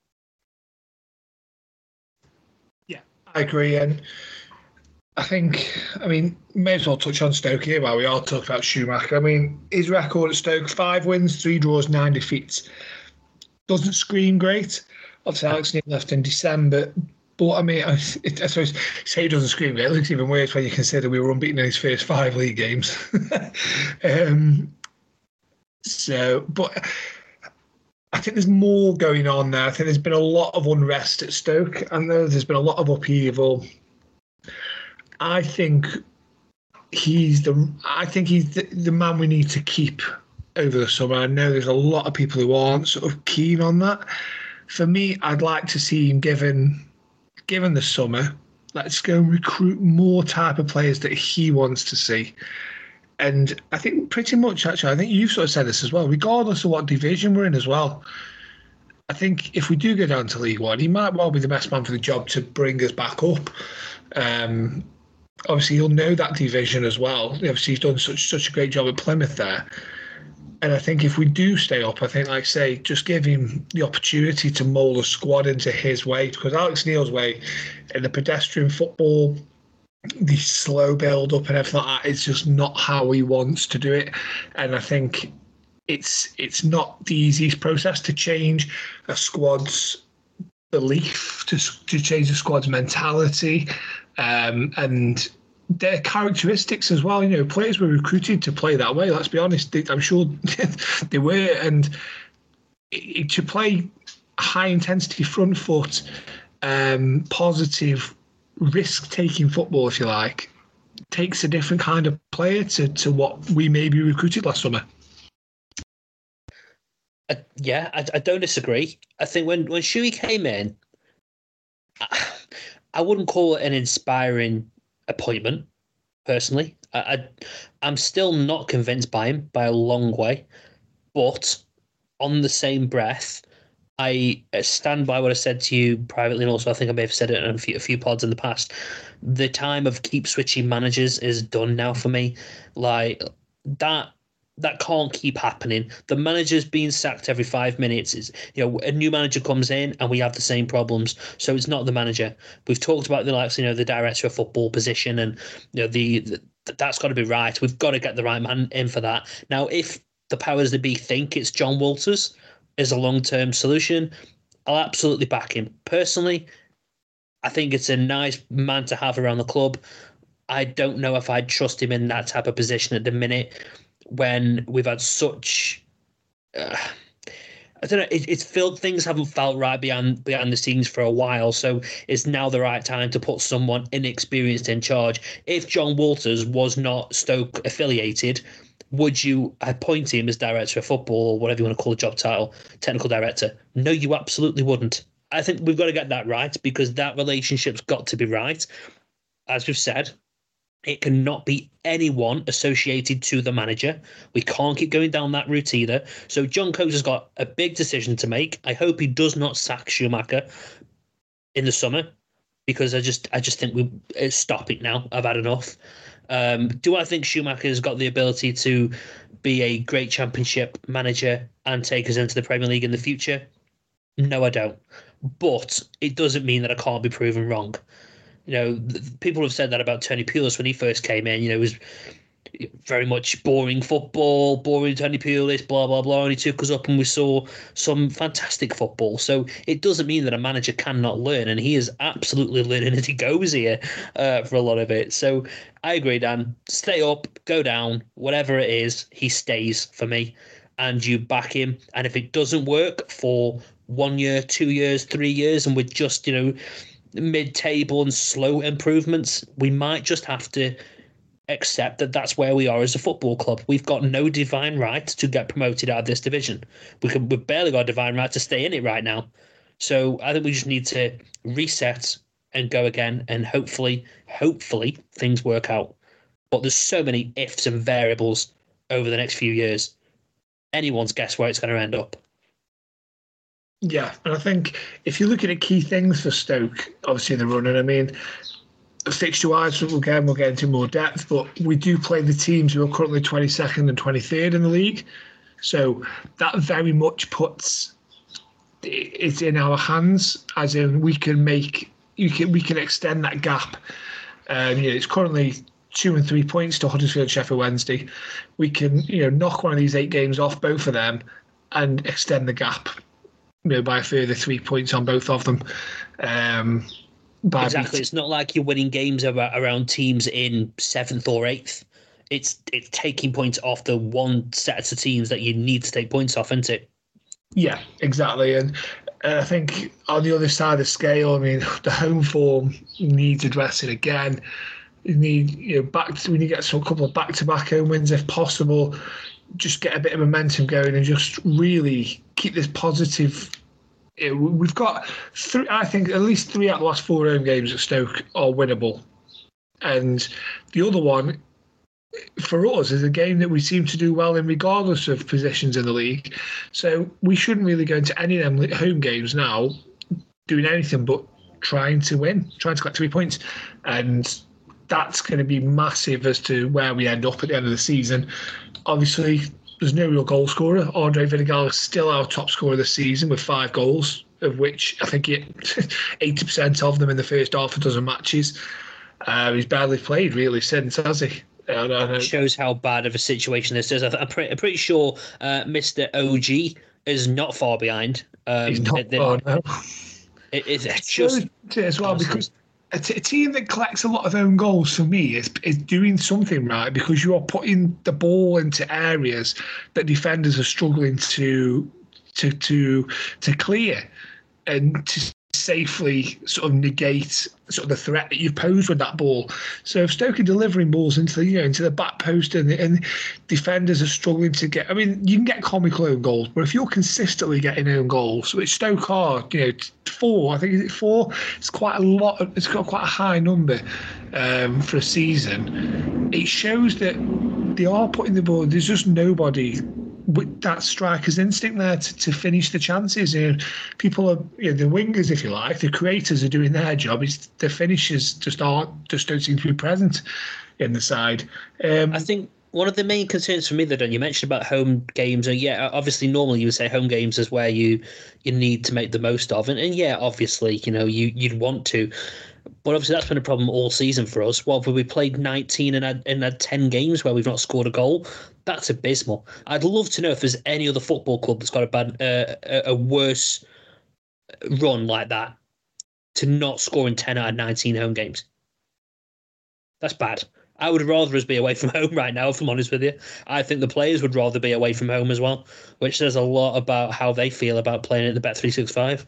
Yeah, I agree. And I think, I mean, may as well touch on Stoke here while we all talk about Schumacher. I mean, his record at Stoke, five wins, three draws, nine defeats. Doesn't scream great. Obviously, Alex Neil left in December. But, I mean, I, it, I suppose say he doesn't scream great. It looks even worse when you consider we were unbeaten in his first five league games. um, so, but I think there's more going on there. I think there's been a lot of unrest at Stoke. I know there's been a lot of upheaval. I think he's the I think he's the, the man we need to keep over the summer. I know there's a lot of people who aren't sort of keen on that. For me, I'd like to see him given given the summer. Let's go and recruit more type of players that he wants to see. And I think pretty much, actually, I think you've sort of said this as well, regardless of what division we're in as well. I think if we do go down to League One, he might well be the best man for the job to bring us back up. Um, obviously, he'll know that division as well. Obviously, he's done such such a great job at Plymouth there. And I think if we do stay up, I think, like I say, just give him the opportunity to mould a squad into his way. Because Alex Neil's way, in the pedestrian football, the slow build-up and everything like that, it's just not how he wants to do it. And I think it's it's not the easiest process to change a squad's belief, to, to change the squad's mentality, um, and their characteristics as well. You know, players were recruited to play that way. Let's be honest. They, I'm sure they were. And it, to play high intensity front foot, um, positive, risk-taking football, if you like, takes a different kind of player to, to what we maybe recruited last summer. Uh, yeah, I, I don't disagree. I think when, when Shuey came in, I, I wouldn't call it an inspiring appointment, personally. I, I, I'm still not convinced by him by a long way, but on the same breath, I stand by what I said to you privately, and also I think I may have said it in a few, a few pods in the past. The time of keep switching managers is done now for me. Like, that that can't keep happening. The manager's being sacked every five minutes. Is you know a new manager comes in and we have the same problems. So it's not the manager. We've talked about the likes, you know, the director of football position, and you know the, the that's got to be right. We've got to get the right man in for that. Now, if the powers that be think it's John Walters is a long-term solution, I'll absolutely back him. Personally, I think it's a nice man to have around the club. I don't know if I'd trust him in that type of position at the minute, when we've had such, uh, I don't know. It, it's felt things haven't felt right behind behind the scenes for a while, so it's now the right time to put someone inexperienced in charge. If John Walters was not Stoke affiliated, would you appoint him as director of football or whatever you want to call the job title, technical director? No, you absolutely wouldn't. I think we've got to get that right because that relationship's got to be right. As we've said, it cannot be anyone associated to the manager. We can't keep going down that route either. So John Coates has got a big decision to make. I hope he does not sack Schumacher in the summer because I just I just think we stop it now. I've had enough. Um, do I think Schumacher has got the ability to be a great championship manager and take us into the Premier League in the future? No, I don't. But it doesn't mean that I can't be proven wrong. You know, people have said that about Tony Pulis when he first came in. You know, it was very much boring football, boring Tony Pulis, blah, blah, blah. And he took us up and we saw some fantastic football. So it doesn't mean that a manager cannot learn. And he is absolutely learning as he goes here uh, for a lot of it. So I agree, Dan. Stay up, go down, whatever it is, he stays for me. And you back him. And if it doesn't work for one year, two years, three years, and we're just, you know, mid-table and slow improvements, we might just have to accept that that's where we are as a football club. We've got no divine right to get promoted out of this division. We could, we've barely got a divine right to stay in it right now. So I think we just need to reset and go again, and hopefully, hopefully things work out. But there's so many ifs and variables over the next few years. Anyone's guess where it's going to end up. Yeah, and I think if you're looking at key things for Stoke, obviously in the running, I mean, fixture-wise, again, we'll get into more depth, but we do play the teams who are currently twenty-second and twenty-third in the league. So that very much puts it in our hands, as in we can make, you can we can extend that gap. Um, you know, it's currently two and three points to Huddersfield and Sheffield Wednesday. We can, you know, knock one of these eight games off both of them and extend the gap, you know, by a further three points on both of them. Um, exactly. Beat- it's not like you're winning games around teams in seventh or eighth. It's it's taking points off the one set of teams that you need to take points off, isn't it? Yeah, exactly. And uh, I think on the other side of the scale, I mean, the home form needs addressing again. You need, you know, back to, we need to get some couple of back-to-back home wins if possible. Just get a bit of momentum going and just really keep this positive. You know, we've got three, I think at least three out of the last four home games at Stoke are winnable. And the other one, for us, is a game that we seem to do well in regardless of positions in the league. So we shouldn't really go into any of them home games now doing anything but trying to win, trying to collect three points. And that's going to be massive as to where we end up at the end of the season. Obviously, there's no real goal scorer. Andre Vidigal is still our top scorer this season with five goals, of which I think eighty percent of them in the first half a dozen matches. Uh, he's barely played really since, has he? I don't know. Shows how bad of a situation this is. I'm pretty, I'm pretty sure uh, Mister O G is not far behind. Um, he's not it, far, no. It, it's it's just as well because a, t- a team that collects a lot of own goals for me is is doing something right, because you are putting the ball into areas that defenders are struggling to to to to clear and to safely sort of negate sort of the threat that you pose with that ball. So if Stoke are delivering balls into the, you know, into the back post and, and defenders are struggling to get, I mean, you can get comical own goals, but if you're consistently getting own goals, which Stoke are, you know, four, I think is it four? It's quite a lot. It's got quite a high number um, for a season. It shows that they are putting the ball. There's just nobody with that striker's instinct there to, to finish the chances. You know, people are, you know, the wingers, if you like, the creators are doing their job. It's the finishers just aren't, just don't seem to be present in the side. Um, I think one of the main concerns for me, that you mentioned about home games, and yeah, obviously normally you would say home games is where you you need to make the most of, and, and yeah, obviously, you know, you you'd want to. But obviously that's been a problem all season for us. Well, we played nineteen and had, and had ten games where we've not scored a goal. That's abysmal. I'd love to know if there's any other football club that's got a bad, uh, a, a worse run like that, to not score in ten out of nineteen home games. That's bad. I would rather us be away from home right now, if I'm honest with you. I think the players would rather be away from home as well, which says a lot about how they feel about playing at the Bet three sixty-five.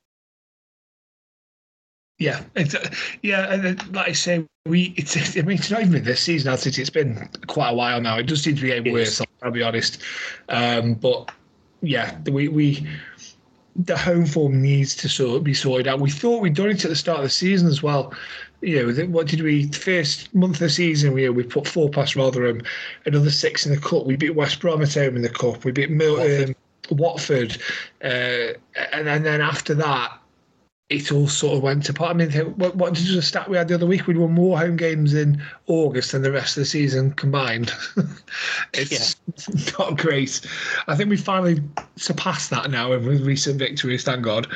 Yeah, it's, uh, yeah, and like I say, we. It's. I mean, it's not even this season. I think it's been quite a while now. It does seem to be getting worse. I'll be honest, um, but yeah, we we the home form needs to sort of be sorted out. We thought we'd done it at the start of the season as well. You know, what did we? First month of the season, we we put four past Rotherham, another six in the cup. We beat West Brom at home in the cup. We beat Milton, Watford, uh, and, and then after that, it all sort of went apart. I mean, what, what did the stat we had the other week? We'd won more home games in August than the rest of the season combined. It's yeah. not great. I think we finally surpassed that now with recent victories, thank God.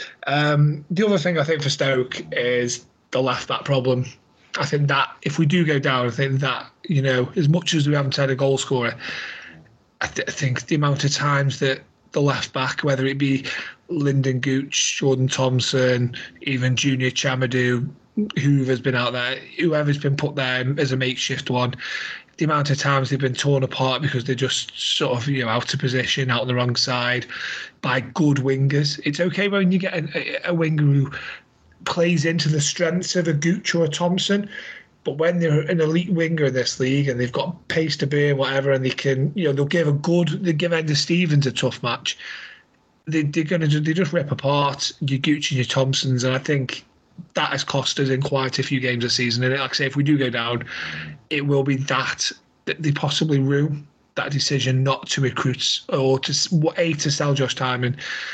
Um, the other thing I think for Stoke is the left-back problem. I think that if we do go down, I think that, you know, as much as we haven't had a goal scorer, I, th- I think the amount of times that the left-back, whether it be Lyndon Gooch, Jordan Thompson, even Junior Chamadou, whoever's been out there, whoever's been put there as a makeshift one, the amount of times they've been torn apart because they're just sort of, you know, out of position, out on the wrong side by good wingers. It's okay when you get a, a winger who plays into the strengths of a Gooch or a Thompson, but when they're an elite winger in this league and they've got pace to burn, whatever, and they can, you know, they'll give a good, they give Ender Stevens a tough match. They, they're going to they just rip apart your Gooch and your Thompsons, and I think that has cost us in quite a few games this season. And like I say, if we do go down, it will be that that they possibly rue that decision not to recruit or to a to sell Josh Tymon.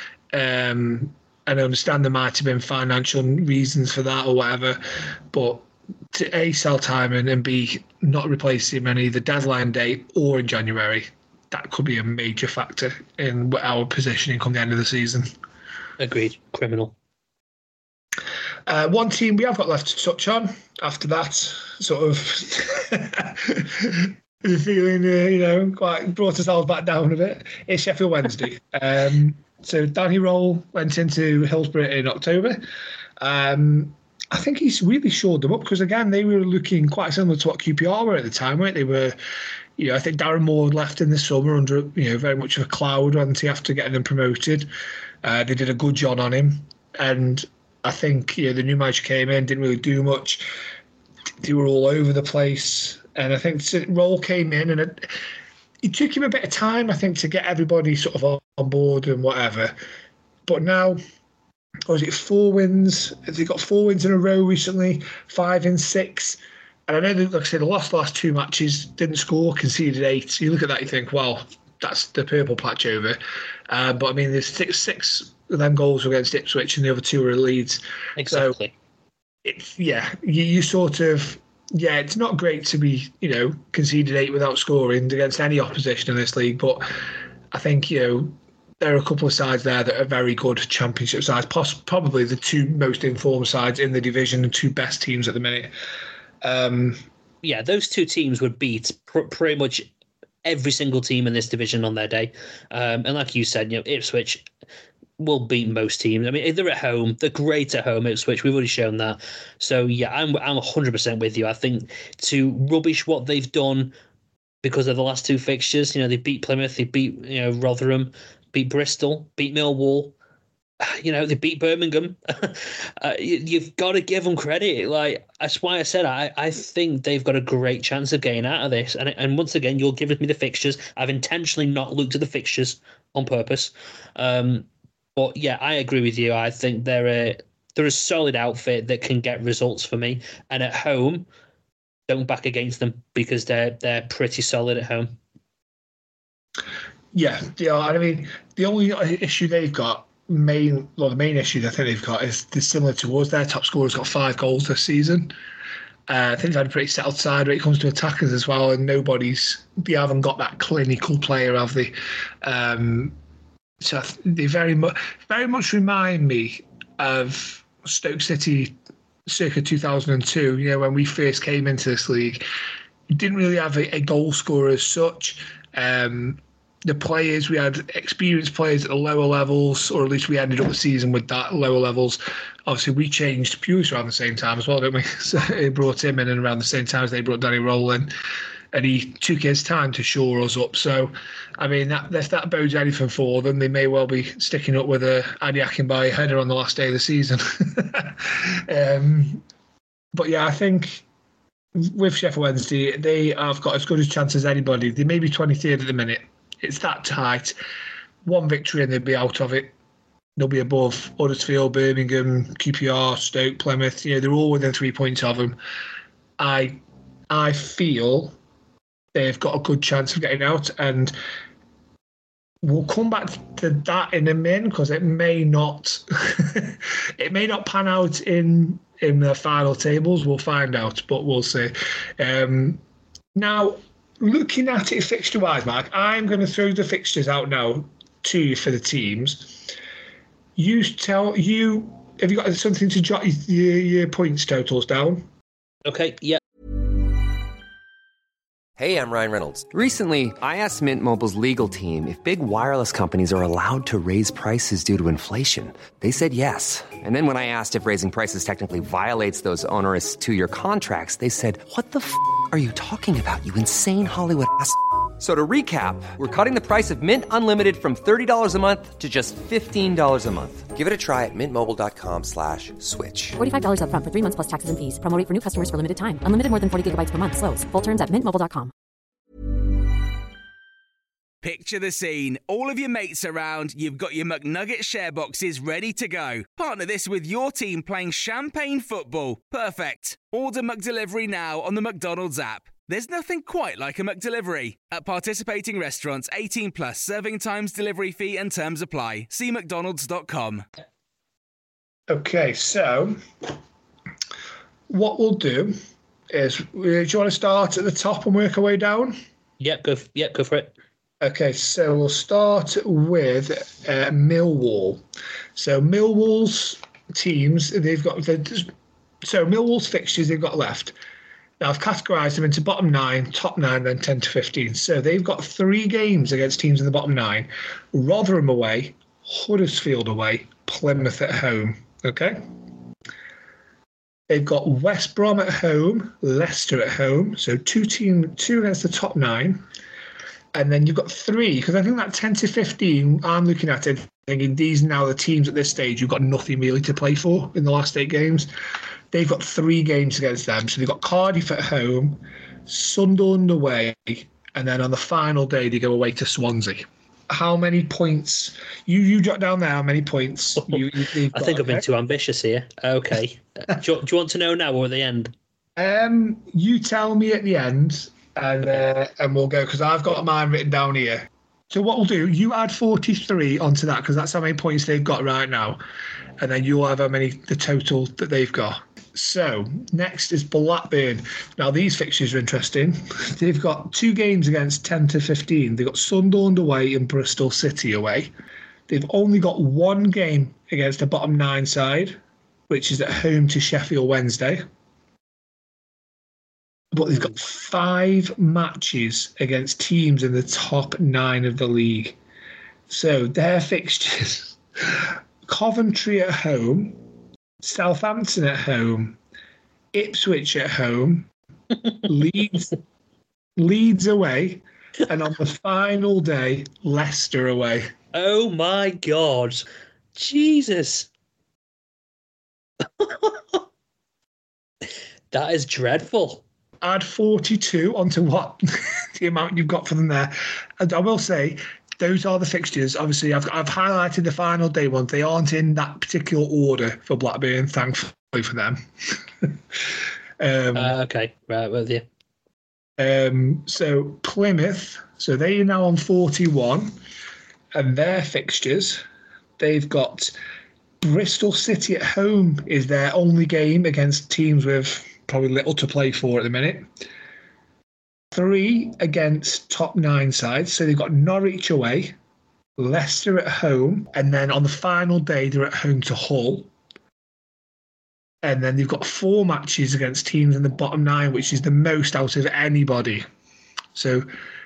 Um, and I understand there might have been financial reasons for that or whatever, but to A, sell Tymon, and B, not replace him on either deadline date or in January, that could be a major factor in our positioning come the end of the season. Agreed. Criminal. Uh, one team we have got left to touch on after that sort of the feeling, uh, you know, quite brought ourselves back down a bit, is Sheffield Wednesday. um, so Danny Roll went into Hillsborough in October. Um, I think he's really shored them up because, again, they were looking quite similar to what Q P R were at the time, weren't they? Were, you know, I think Darren Moore left in the summer under, you know, very much of a cloud, wasn't he, after getting them promoted. Uh, they did a good job on him. And I think, you know, the new manager came in, didn't really do much. They were all over the place. And I think Roll came in and it, it took him a bit of time, I think, to get everybody sort of on board and whatever. But now, or is it four wins? They got four wins in a row recently, five in six. And I know that, like I said, they lost the last two matches, didn't score, conceded eight. So you look at that, you think, well, that's the purple patch over. Uh, but I mean, there's six, six of them goals were against Ipswich, and the other two were Leeds. Exactly. So it's yeah, you, you sort of yeah, it's not great to be, you know, conceded eight without scoring against any opposition in this league. But I think, you know, there are a couple of sides there that are very good championship sides, poss- probably the two most informed sides in the division and two best teams at the minute. Um, yeah, those two teams would beat pr- pretty much every single team in this division on their day. Um, and like you said, you know, Ipswich will beat most teams. I mean, if they're at home, they're great at home, Ipswich. We've already shown that. So, yeah, I'm I'm one hundred percent with you. I think to rubbish what they've done because of the last two fixtures, you know, they beat Plymouth, they beat, you know, Rotherham, beat Bristol, beat Millwall, you know, they beat Birmingham. uh, you, you've got to give them credit. Like, that's why I said I, I think they've got a great chance of getting out of this. And and once again, you're giving me the fixtures. I've intentionally not looked at the fixtures on purpose. Um, but yeah, I agree with you. I think they're a they're a solid outfit that can get results for me. And at home, don't back against them because they're they're pretty solid at home. Yeah, yeah. I mean, the only issue they've got, main, well, the main issue I think they've got is they're similar to us. Their top scorer's got five goals this season. Uh, I think they've had a pretty settled side when it comes to attackers as well, and nobody's, they haven't got that clinical player, have they? Um, so they very much, very much remind me of Stoke City circa two thousand two, you know, when we first came into this league. We didn't really have a, a goal scorer as such. Um, the players, we had experienced players at the lower levels, or at least we ended up the season with that lower levels. Obviously, we changed Pulis around the same time as well, didn't we? So they brought him in and around the same time as they brought Danny Rowland, and he took his time to shore us up. So, I mean, that if that bodes anything for them, they may well be sticking up with a Adi Akinbaye header on the last day of the season. um, but yeah, I think with Sheffield Wednesday, they have got as good a chance as anybody. They may be twenty-third at the minute. It's that tight. One victory and they'll be out of it. They'll be above Huddersfield, Birmingham, Q P R, Stoke, Plymouth. You know, they're all within three points of them. I, I feel they've got a good chance of getting out, and we'll come back to that in a minute because it may not, it may not pan out in in the final tables. We'll find out, but we'll see. Um, now, looking at it fixture-wise, Mark, I'm going to throw the fixtures out now to you for the teams. You tell you have you got something to jot your, your points totals down? Okay, yeah. Hey, I'm Ryan Reynolds. Recently, I asked Mint Mobile's legal team if big wireless companies are allowed to raise prices due to inflation. They said yes. And then when I asked if raising prices technically violates those onerous two-year contracts, they said, "What the f*** are you talking about, you insane Hollywood ass?" So to recap, we're cutting the price of Mint Unlimited from thirty dollars a month to just fifteen dollars a month. Give it a try at mintmobile.com slash switch. forty-five dollars up front for three months plus taxes and fees. Promo rate for new customers for limited time. Unlimited more than forty gigabytes per month. Slows full terms at mint mobile dot com. Picture the scene. All of your mates around, you've got your McNugget share boxes ready to go. Partner this with your team playing champagne football. Perfect. Order McDelivery now on the McDonald's app. There's nothing quite like a McDelivery. At participating restaurants, eighteen plus, serving times, delivery fee and terms apply. See mcdonalds dot com. Okay, so what we'll do is, do you want to start at the top and work our way down? Yep, go, f- yep, go for it. Okay, so we'll start with uh, Millwall. So Millwall's teams, they've got, the, so Millwall's fixtures they've got left. Now, I've categorised them into bottom nine, top nine, then ten to fifteen. So they've got three games against teams in the bottom nine. Rotherham away, Huddersfield away, Plymouth at home. Okay? They've got West Brom at home, Leicester at home. So two team, two against the top nine. And then you've got three, because I think that ten to fifteen, I'm looking at it, thinking these are now the teams at this stage who've got nothing really to play for in the last eight games. They've got three games against them. So they've got Cardiff at home, Sunderland away, and then on the final day they go away to Swansea. How many points? You you jot down there how many points you, you've got. I think I've been okay? too ambitious here. Okay. do, you, do you want to know now or at the end? Um, you tell me at the end, and uh, and we'll go, because I've got mine written down here. So what we'll do, you add forty-three onto that, because that's how many points they've got right now, and then you'll have how many the total that they've got. So next is Blackburn. Now these fixtures are interesting. They've got two games against ten to fifteen. They've got Sunderland away and Bristol City away. They've only got one game against the bottom nine side, which is at home to Sheffield Wednesday. But they've got five matches against teams in the top nine of the league. So their fixtures: Coventry at home, Southampton at home, Ipswich at home, Leeds, Leeds away, and on the final day, Leicester away. Oh my God. Jesus. That is dreadful. Add forty-two onto what the amount you've got for them there. And I will say, those are the fixtures. Obviously, I've I've highlighted the final day ones. They aren't in that particular order for Blackburn, thankfully for them. um, Uh, okay, right with you. um, so Plymouth, so they are now on forty-one, and their fixtures, they've got Bristol City at home is their only game against teams with probably little to play for at the minute. Three against top nine sides. So they've got Norwich away, Leicester at home, and then on the final day they're at home to Hull. And then they've got four matches against teams in the bottom nine, which is the most out of anybody. So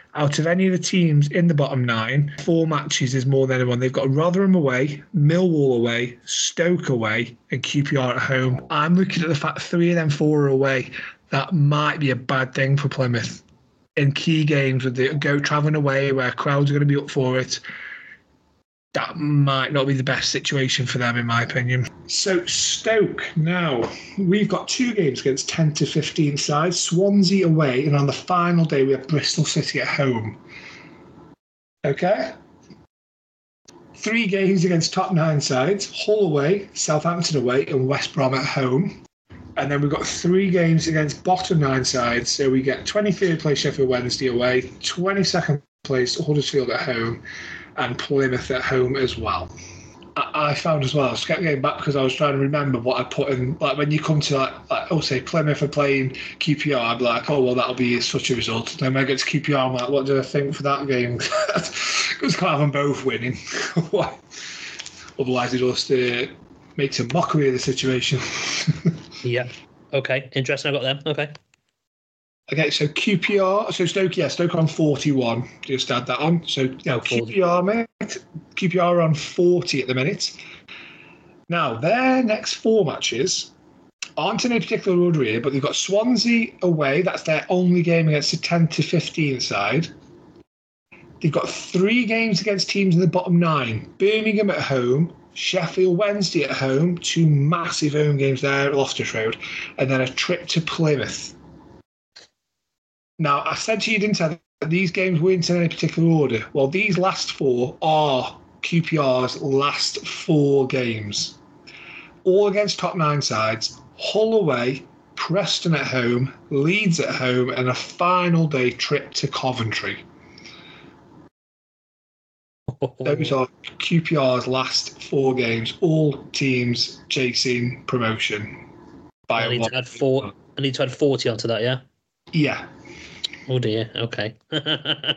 Out of any of the teams in the bottom nine, four matches is more than anyone. They've got Rotherham away, Millwall away, Stoke away, and Q P R at home. I'm looking at the fact three of them four are away. That might be a bad thing for Plymouth in key games with the go travelling away where crowds are going to be up for it. That might not be the best situation for them, in my opinion. So Stoke now, we've got two games against ten to fifteen sides. Swansea away, and on the final day we have Bristol City at home. Okay? Three games against top nine sides. Hull away, Southampton away, and West Brom at home. And then we've got three games against bottom nine sides. So we get twenty-third place Sheffield Wednesday away, twenty-second place Huddersfield at home, and Plymouth at home as well. I, I found as well, I was kept getting back because I was trying to remember what I put in. Like when you come to like, like oh, say Plymouth are playing Q P R, I'd be like, oh, well, that'll be such a result. Then when I get to Q P R, I'm like, what do I think for that game? Because can't have them both winning. Otherwise, it just uh, makes a mockery of the situation. Yeah. Okay. Interesting. I got them. Okay. Okay, so Q P R, so Stoke, yeah, Stoke on forty-one. Just add that on. So yeah, Q P R, mate. Q P R are on forty at the minute. Now, their next four matches aren't in any particular order here, but they've got Swansea away. That's their only game against the ten to fifteen side. They've got three games against teams in the bottom nine. Birmingham at home, Sheffield Wednesday at home, two massive home games there at Loftus Road, and then a trip to Plymouth. Now, I said to you, didn't I, that these games weren't in any particular order. Well, these last four are Q P R's last four games. All against top nine sides, Hull away, Preston at home, Leeds at home, and a final day trip to Coventry. Those are Q P R's last four games, all teams chasing promotion. By I need to add four. I need to add forty onto that, yeah? Yeah. Oh dear, okay. uh,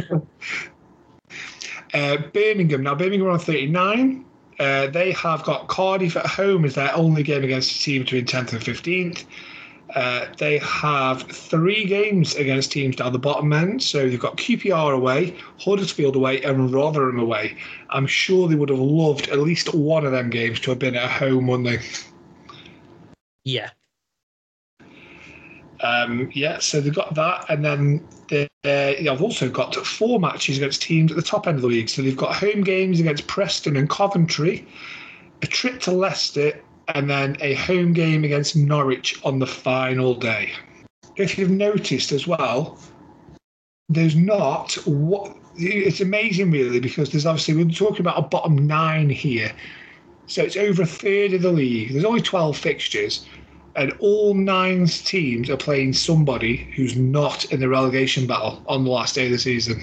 Birmingham. Now, Birmingham are on thirty-nine. Uh, they have got Cardiff at home as their only game against a team between tenth and fifteenth. Uh, they have three games against teams down the bottom end. So they've got Q P R away, Huddersfield away, and Rotherham away. I'm sure they would have loved at least one of them games to have been at home, wouldn't they? Yeah. Um, yeah, so they've got that, and then they, uh, they've also got four matches against teams at the top end of the league. So they've got home games against Preston and Coventry, a trip to Leicester, and then a home game against Norwich on the final day. If you've noticed as well, there's not what it's amazing really, because there's obviously we're talking about a bottom nine here, so it's over a third of the league. There's only twelve fixtures. And all nine teams are playing somebody who's not in the relegation battle on the last day of the season.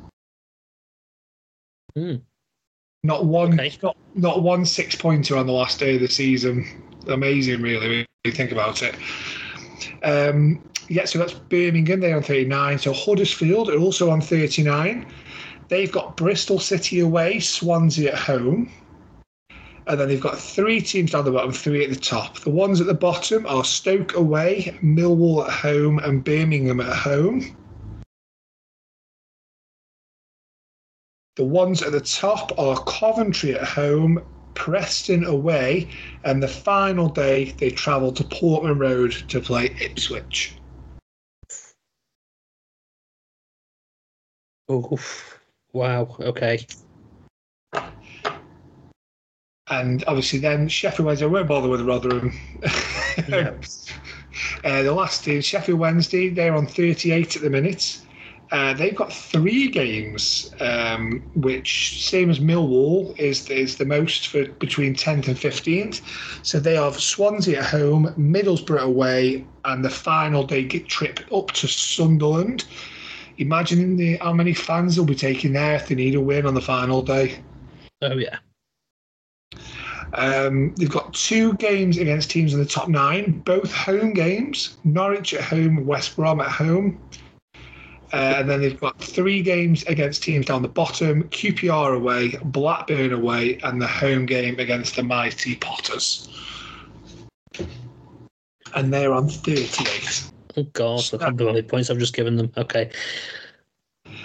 Mm. Not one, okay. not, not one six-pointer on the last day of the season. Amazing, really, when you think about it. Um, yeah, so that's Birmingham. They're on thirty-nine. So Huddersfield are also on thirty-nine. They've got Bristol City away, Swansea at home. And then they've got three teams down the bottom, three at the top. The ones at the bottom are Stoke away, Millwall at home, and Birmingham at home. The ones at the top are Coventry at home, Preston away, and the final day they travel to Portman Road to play Ipswich. Oh, wow, okay. And obviously then Sheffield Wednesday, I won't bother with Rotherham. Yeah. uh, the last team, Sheffield Wednesday, they're on thirty-eight at the minute. Uh, they've got three games, um, which, same as Millwall, is is the most for between tenth and fifteenth. So they have Swansea at home, Middlesbrough away, and the final day trip up to Sunderland. Imagine the, how many fans they'll be taking there if they need a win on the final day. Oh, yeah. Um, they've got two games against teams in the top nine, both home games, Norwich at home, West Brom at home. Uh, and then they've got three games against teams down the bottom, Q P R away, Blackburn away, and the home game against the mighty Potters. And they're on thirty-eight. Oh, God, I can't believe how many points I've just given them. Okay.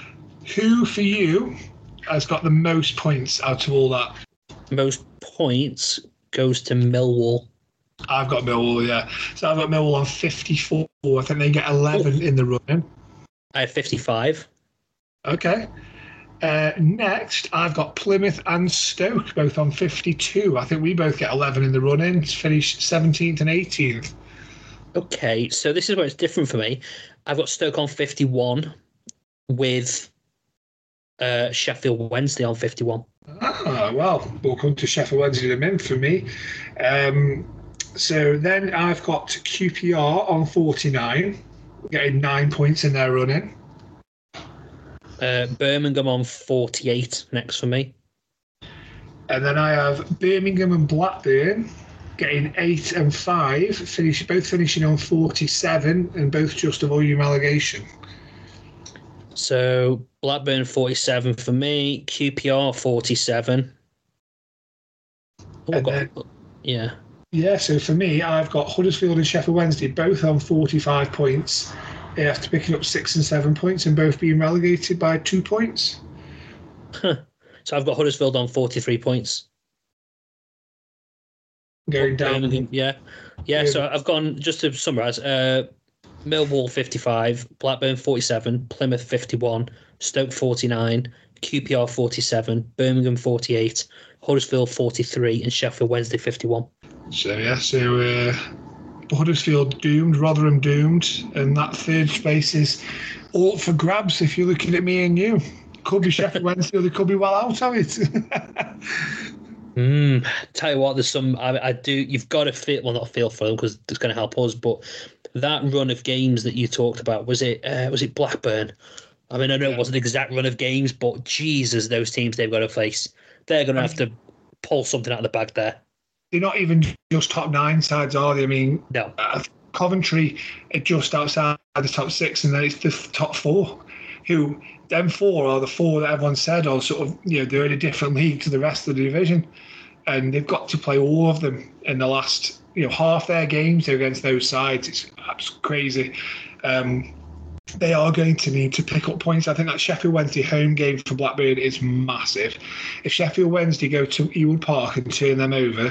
Who for you has got the most points out of all that? Most points goes to Millwall. I've got Millwall, yeah. So I've got Millwall on fifty-four. I think they get eleven in the running. I have fifty-five. Okay. Uh, next, I've got Plymouth and Stoke, both on fifty-two. I think we both get eleven in the run-in, finish seventeenth and eighteenth. Okay, so this is where it's different for me. I've got Stoke on fifty-one with uh, Sheffield Wednesday on fifty-one. Ah, well, we'll come to Sheffield Wednesday in a minute for me. Um, so then I've got Q P R on forty-nine, getting nine points in their run-in. Uh, Birmingham on forty-eight next for me. And then I have Birmingham and Blackburn getting eight and five, finish, both finishing on forty-seven and both just avoiding relegation. So Blackburn forty-seven for me, Q P R forty-seven. Oh, And got, then- yeah. Yeah, so for me, I've got Huddersfield and Sheffield Wednesday both on forty-five points. They after picking up six and seven points and both being relegated by two points. Huh. So I've got Huddersfield on forty-three points. Going down. Birmingham, yeah. yeah. Yeah, so I've gone, just to summarise, uh, Millwall fifty-five, Blackburn forty-seven, Plymouth fifty-one, Stoke forty-nine, Q P R forty-seven, Birmingham forty-eight, Huddersfield forty-three, and Sheffield Wednesday fifty-one. So, yeah, so uh, Huddersfield doomed, Rotherham doomed, and that third space is all up for grabs if you're looking at me and you. Could be Sheffield Wednesday or they could be well out of it. Mm, tell you what, there's some, I, I do, you've got to feel, well, not feel for them because it's going to help us, but that run of games that you talked about, was it, uh, was it Blackburn? I mean, I know Yeah. it wasn't an exact run of games, but Jesus, those teams they've got to face, they're going to have to pull something out of the bag there. They're not even just top nine sides, are they? I mean, No. uh, Coventry are just outside the top six, and then it's the top four, who, them four are the four that everyone said are sort of, you know, they're in a different league to the rest of the division. And they've got to play all of them in the last, you know, half their games against those sides. It's, it's crazy. Um, they are going to need to pick up points. I think that Sheffield Wednesday home game for Blackburn is massive. If Sheffield Wednesday go to Ewood Park and turn them over,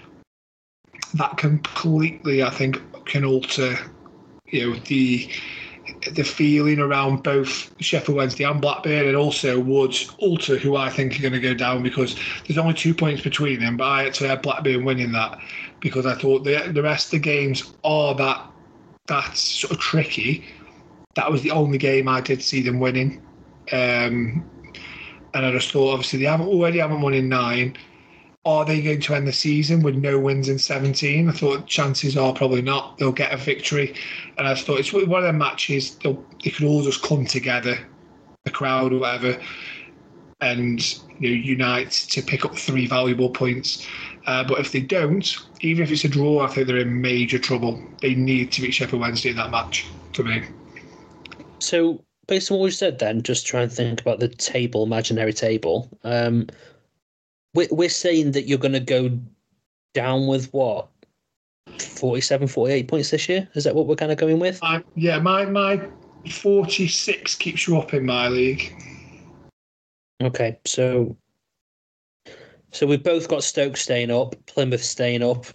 that completely, I think, can alter, you know, the the feeling around both Sheffield Wednesday and Blackburn, and also would alter who I think are going to go down, because there's only two points between them. But I actually had Blackburn winning that because I thought the the rest of the games are that that's sort of tricky. That was the only game I did see them winning, um, and I just thought, obviously they haven't already haven't won in nine. Are they going to end the season with no wins in seventeen? I thought chances are probably not. They'll get a victory. And I just thought it's one of their matches. They'll, they could all just come together, the crowd or whatever, and you know, unite to pick up three valuable points. Uh, but if they don't, even if it's a draw, I think they're in major trouble. They need to beat Sheffield Wednesday in that match, to me. So, based on what we said then, just try and think about the table, imaginary table. Um, we're, we're saying that you're going to go down with what? forty-seven, forty-eight points this year? Is that what we're kind of going with? I, yeah, my, my forty-six keeps you up in my league. Okay, so so we've both got Stoke staying up, Plymouth staying up.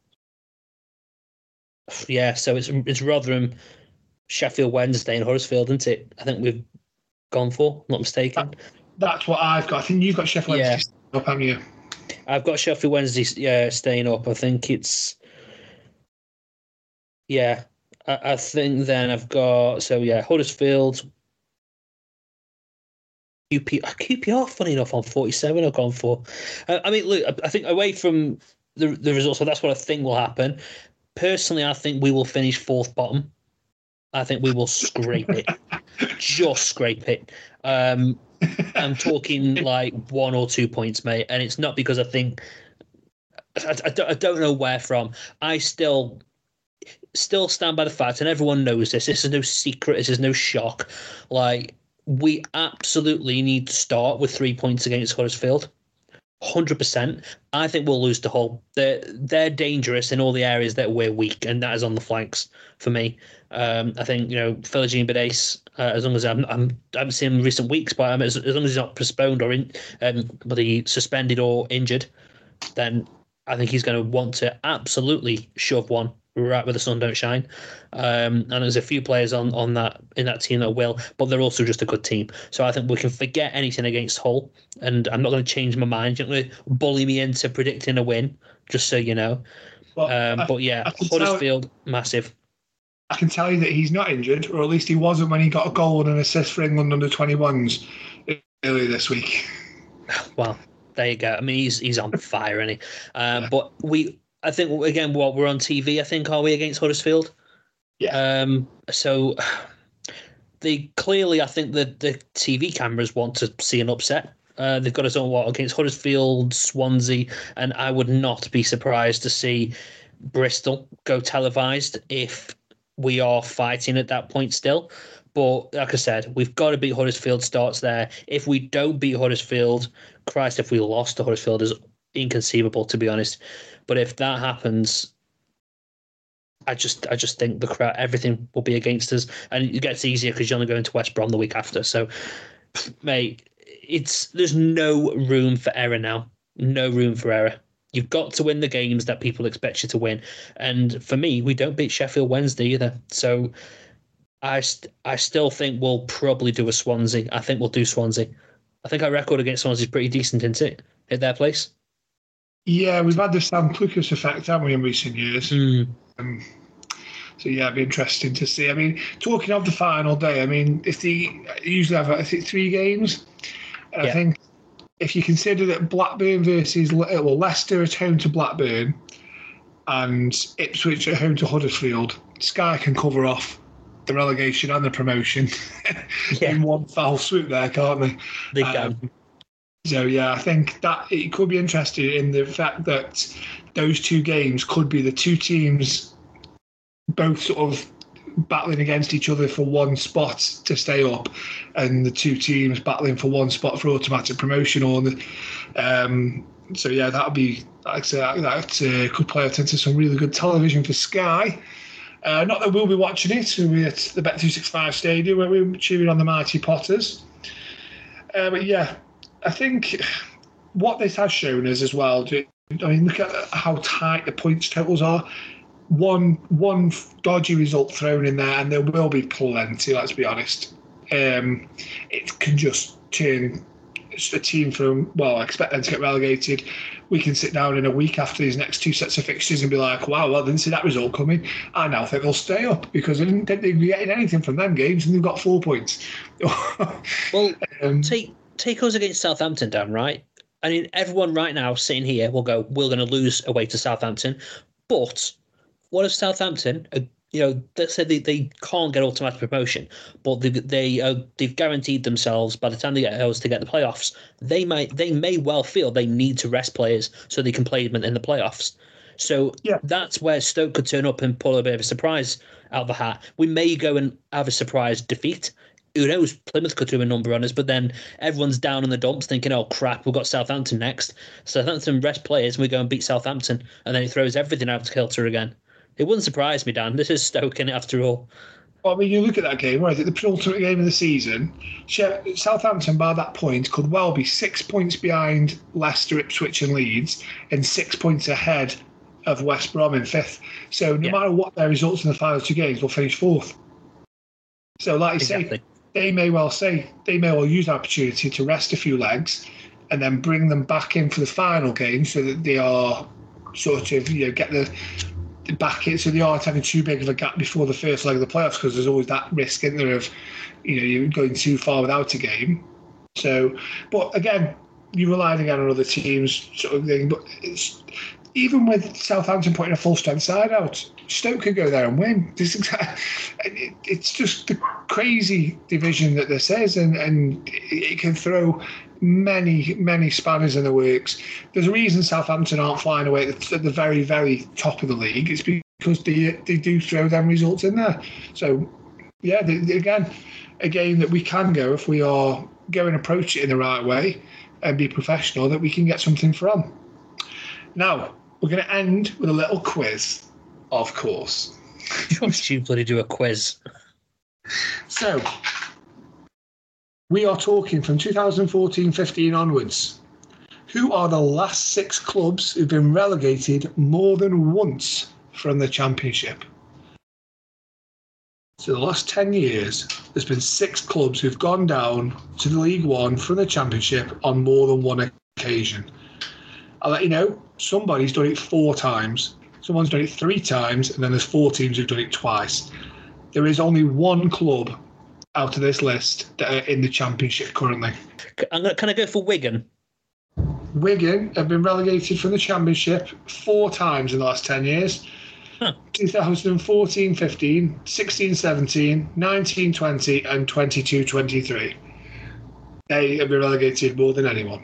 Yeah, so it's it's Rotherham, Sheffield Wednesday, and Huddersfield, isn't it? I think we've gone for, not mistaken. That, that's what I've got. I think you've got Sheffield Yeah. Wednesday up, haven't you? I've got Sheffield Wednesday yeah, staying up. I think it's... Yeah, I, I think then I've got... So, yeah, Huddersfield... Q P, Q P R, funny enough, on forty-seven I've gone for. Uh, I mean, look, I, I think away from the, the results, so that's what I think will happen. Personally, I think we will finish fourth bottom. I think we will scrape it. Just scrape it. Um, I'm talking like one or two points, mate. And it's not because I think... I, I, don't, I don't know where from. I still... Still stand by the fact, and everyone knows this. This is no secret. This is no shock. Like, we absolutely need to start with three points against Huddersfield. one hundred percent. I think we'll lose to Hull. They're, they're dangerous in all the areas that we're weak, and that is on the flanks for me. Um, I think, you know, Philogene Bidace, uh, as long as I'm, I'm, I haven't seen him in recent weeks, but um, as, as long as he's not postponed or in, um, but he suspended or injured, then I think he's going to want to absolutely shove one right where the sun don't shine. Um, and there's a few players on, on that in that team that will, but they're also just a good team. So I think we can forget anything against Hull, and I'm not going to change my mind. You're not going to bully me into predicting a win, just so you know. Well, um, I, but yeah, Huddersfield, massive. I can tell you that he's not injured, or at least he wasn't when he got a goal and an assist for England under twenty-ones earlier this week. Well, there you go. I mean, he's he's on fire, isn't he? Um, yeah. But we, I think, again, what we're on T V, I think, are we, against Huddersfield? Yeah. Um. So they clearly, I think, the the T V cameras want to see an upset. Uh, they've got us on what against Huddersfield, Swansea, and I would not be surprised to see Bristol go televised if we are fighting at that point still. But like I said, we've got to beat Huddersfield. Starts there. If we don't beat Huddersfield, Christ, if we lost to Huddersfield is inconceivable, to be honest. But if that happens, I just I just think the crowd, everything will be against us, and it gets easier because you're only going to West Brom the week after. So, mate, it's there's no room for error now. No room for error. You've got to win the games that people expect you to win. And for me, we don't beat Sheffield Wednesday either. So I, st- I still think we'll probably do a Swansea. I think we'll do Swansea. I think our record against Swansea is pretty decent, isn't it? At their place. Yeah, we've had the Sam Clucas effect, haven't we, in recent years? Mm. Um, so, yeah, it'd be interesting to see. I mean, talking of the final day, I mean, if they usually have, I think, three games. And yeah. I think if you consider that Blackburn versus well, Leicester at home to Blackburn and Ipswich at home to Huddersfield, Sky can cover off the relegation and the promotion yeah. in one foul swoop there, can't they? They can. Um, so, yeah, I think that it could be interesting in the fact that those two games could be the two teams both sort of battling against each other for one spot to stay up, and the two teams battling for one spot for automatic promotion. Or the, um, so yeah, that'll be like I say, that, that uh, could play out into some really good television for Sky. Uh, not that we'll be watching it. We'll be at the Bet two sixty-five Stadium where we're cheering on the mighty Potters. Uh, but yeah, I think what this has shown us as well. I mean, look at how tight the points totals are. One one dodgy result thrown in there, and there will be plenty, let's be honest. Um, it can just turn a team from, well, I expect them to get relegated. We can sit down in a week after these next two sets of fixtures and be like, wow, well, I didn't see that result coming. I now think they'll stay up because I didn't think they'd be getting anything from them games, and they've got four points. Well, um, take, take us against Southampton, Dan, right? I mean, everyone right now sitting here will go, we're going to lose away to Southampton, but what if Southampton, uh, you know, they said they, they can't get automatic promotion, but they they uh, they've guaranteed themselves by the time they get those to get the playoffs, they might they may well feel they need to rest players so they can play them in the playoffs. So yeah. That's where Stoke could turn up and pull a bit of a surprise out of the hat. We may go and have a surprise defeat. Who knows? Plymouth could do a number on us, but then everyone's down in the dumps thinking, oh, crap, we've got Southampton next. Southampton rest players and we go and beat Southampton, and then it throws everything out to kilter again. It wouldn't surprise me, Dan. This is Stoke, in it, after all. Well, I mean, you look at that game, right? The penultimate game of the season, Southampton, by that point, could well be six points behind Leicester, Ipswich and Leeds, and six points ahead of West Brom in fifth. So no yeah. matter what their results in the final two games, we'll finish fourth. So like you exactly. say, they may well say, they may well use the opportunity to rest a few legs and then bring them back in for the final game so that they are sort of, you know, get the... back it so they aren't having too big of a gap before the first leg of the playoffs, because there's always that risk in there of, you know, you're going too far without a game. So, but again, you're relying again on other teams sort of thing. But it's even with Southampton putting a full strength side out, Stoke could go there and win. This is, it, it's just the crazy division that this is, and, and it can throw many, many spanners in the works. There's a reason Southampton aren't flying away at the, at the very, very top of the league. It's because they they do throw them results in there. So, yeah, they, they, again, a game that we can go if we are going to approach it in the right way. and be professional that we can get something from. Now, we're going to end with a little quiz, of course. You bloody do a quiz. So, we are talking from two thousand fourteen fifteen onwards. Who are the last six clubs who've been relegated more than once from the Championship? So the last ten years, there's been six clubs who've gone down to the League One from the Championship on more than one occasion. I'll let you know, somebody's done it four times, someone's done it three times, and then there's four teams who've done it twice. There is only one club out of this list that are in the Championship currently. I'm gonna, can I go for Wigan? Wigan have been relegated from the Championship four times in the last ten years. Huh. twenty fourteen fifteen, sixteen seventeen, nineteen twenty and twenty-two twenty-three. They have been relegated more than anyone.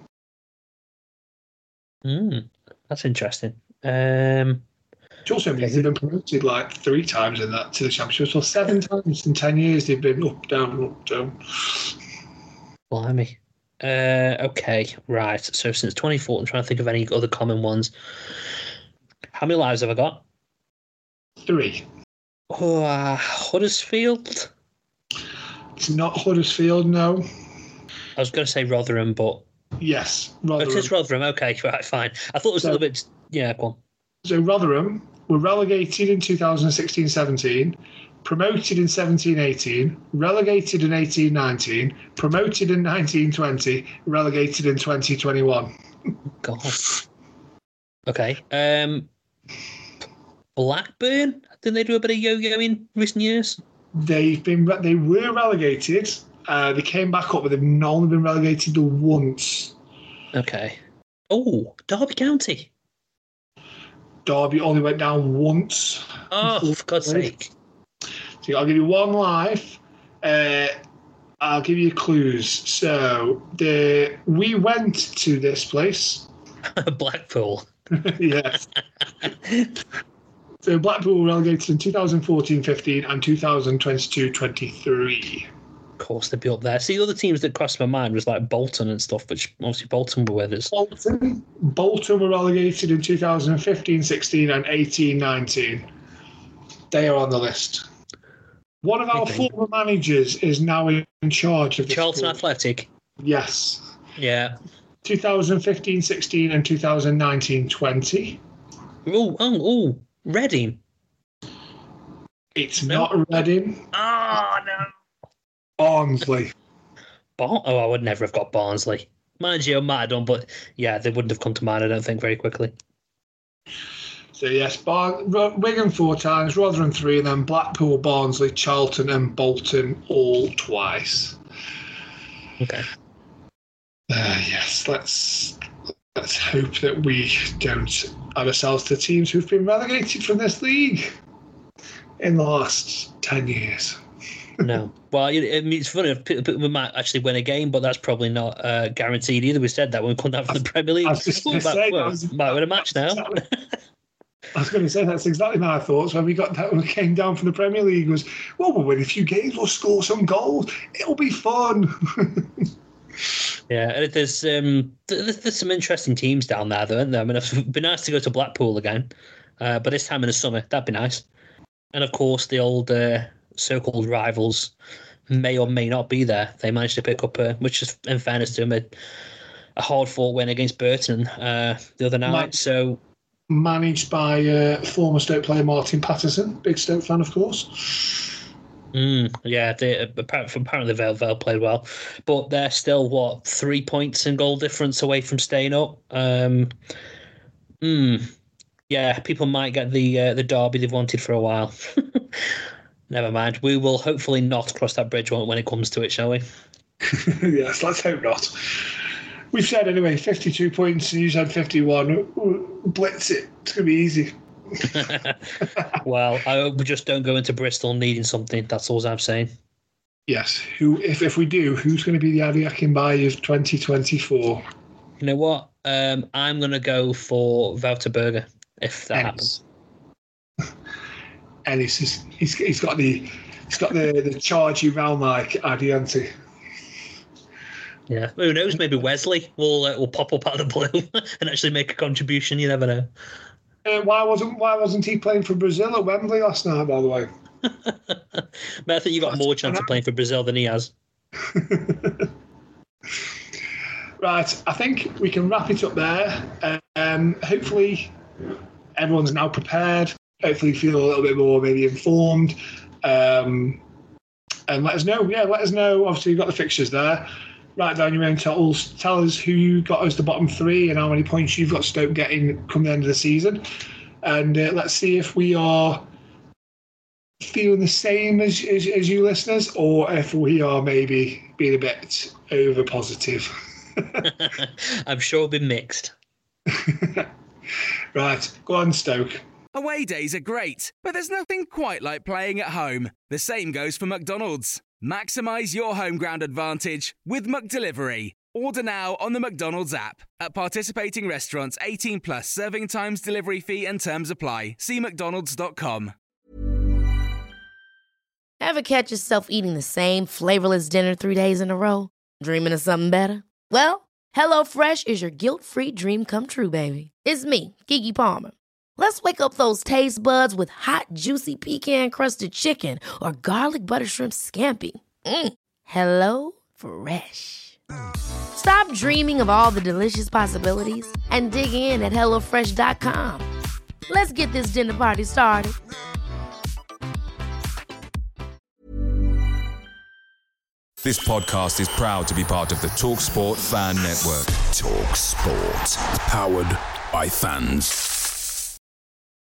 Mm, that's interesting. Um, Which also means they've been promoted like three times in that to the Championship. So seven times in ten years they've been up, down, up, down. Blimey. Uh, okay, right. So since twenty fourteen, I'm trying to think of any other common ones. How many lives have I got? Three. Oh, uh, Huddersfield? It's not Huddersfield, no. I was going to say Rotherham, but... Yes, Oh, Rotherham. it is Rotherham, okay, right, fine. I thought it was So- a little bit... Yeah, go on. So Rotherham were relegated in two thousand sixteen seventeen, promoted in seventeen eighteen, relegated in eighteen nineteen, promoted in nineteen twenty, relegated in twenty twenty-one. God. Okay. Um, Blackburn? Didn't they do a bit of yo-yo in recent years? They've been re- they were relegated. Uh, they came back up, but they've only been relegated once. Okay. Oh, Derby County. Derby only went down once. Oh, for God's sake. So I'll give you one life. Uh, I'll give you clues. So the we went to this place. Blackpool. Yes. So Blackpool were relegated in two thousand fourteen fifteen and two thousand twenty-two twenty-three. Of course, they'd be up there. See, the other teams that crossed my mind was like Bolton and stuff, which obviously Bolton were with us. Bolton. Bolton were relegated in two thousand fifteen sixteen and eighteen nineteen. They are on the list. One of our Okay. former managers is now in charge of this Charlton club. Athletic. Yes. Yeah. two thousand fifteen sixteen and two thousand nineteen twenty. Oh, oh, oh, Reading. It's No. not Reading. Oh, no. Barnsley. Bar- oh, I would never have got Barnsley. Mind you, I might have done, but yeah, they wouldn't have come to mind, I don't think, very quickly. So yes, Bar- Ro- Wigan four times, Rotherham three, and then Blackpool, Barnsley, Charlton and Bolton all twice. Okay. Uh, yes, let's let's hope that we don't add ourselves to teams who've been relegated from this league in the last ten years. No. Well, it, it, it's funny. if pe- pe- We might actually win a game, but that's probably not uh, guaranteed either. We said that when we come down from the Premier League. I was just Well, gonna might, say, well, that was- might win a match now. I was going to say that's exactly my thoughts when we got that when we came down from the Premier League was, well, we'll win a few games, we'll score some goals, it'll be fun. Yeah, and there's um, th- there's some interesting teams down there, though, isn't there? I mean, it'd be nice to go to Blackpool again, uh, but this time in the summer, that'd be nice. And of course, the old uh, so-called rivals may or may not be there. They managed to pick up, a, which is, in fairness to them, a, a hard-fought win against Burton uh, the other night. Mike- So, Managed by uh, former Stoke player Martin Patterson, big Stoke fan, of course. mm, yeah, they, apparently, apparently Vale, Vale played well, but they're still what three points in goal difference away from staying up. Um, mm, yeah, people might get the uh, the derby they've wanted for a while. Never mind. We will hopefully not cross that bridge when it comes to it, shall we? Yes, let's hope not. We've said anyway, fifty-two points and you said fifty-one. Blitz it. It's going to be easy. Well, I hope we just don't go into Bristol needing something. That's all I'm saying. Yes. Who? If, if we do, who's going to be the Adi Akinbaye of twenty twenty-four? You know what? Um, I'm going to go for Wouter Berger, if that happens. Ennis, he's, he's, he's got the he's got the, the charge you round like Adi, hasn't he? Yeah, who knows? Maybe Wesley will uh, will pop up out of the blue and actually make a contribution. You never know. Uh, why wasn't Why wasn't he playing for Brazil at Wembley last night? By the way, but I think you got That's more chance of playing for Brazil than he has. Right, I think we can wrap it up there. Um, hopefully, everyone's now prepared. Hopefully, feel a little bit more maybe informed. Um, and let us know. Yeah, let us know. Obviously, you've got the fixtures there. Write down your own totals. Tell us who got us the bottom three and how many points you've got Stoke getting come the end of the season. And uh, let's see if we are feeling the same as, as as you listeners, or if we are maybe being a bit over positive. I'm sure it'll be mixed. Right, go on, Stoke. Away days are great, but there's nothing quite like playing at home. The same goes for McDonald's. Maximise your home ground advantage with McDelivery. Order now on the McDonald's app. At participating restaurants, eighteen plus, serving times, delivery fee and terms apply. See mcdonalds dot com. Ever catch yourself eating the same flavorless dinner three days in a row? Dreaming of something better? Well, HelloFresh is your guilt-free dream come true, baby. It's me, Keke Palmer. Let's wake up those taste buds with hot, juicy pecan-crusted chicken or garlic butter shrimp scampi. Mm. Hello Fresh. Stop dreaming of all the delicious possibilities and dig in at hello fresh dot com. Let's get this dinner party started. This podcast is proud to be part of the TalkSport Fan Network. TalkSport. Powered by fans.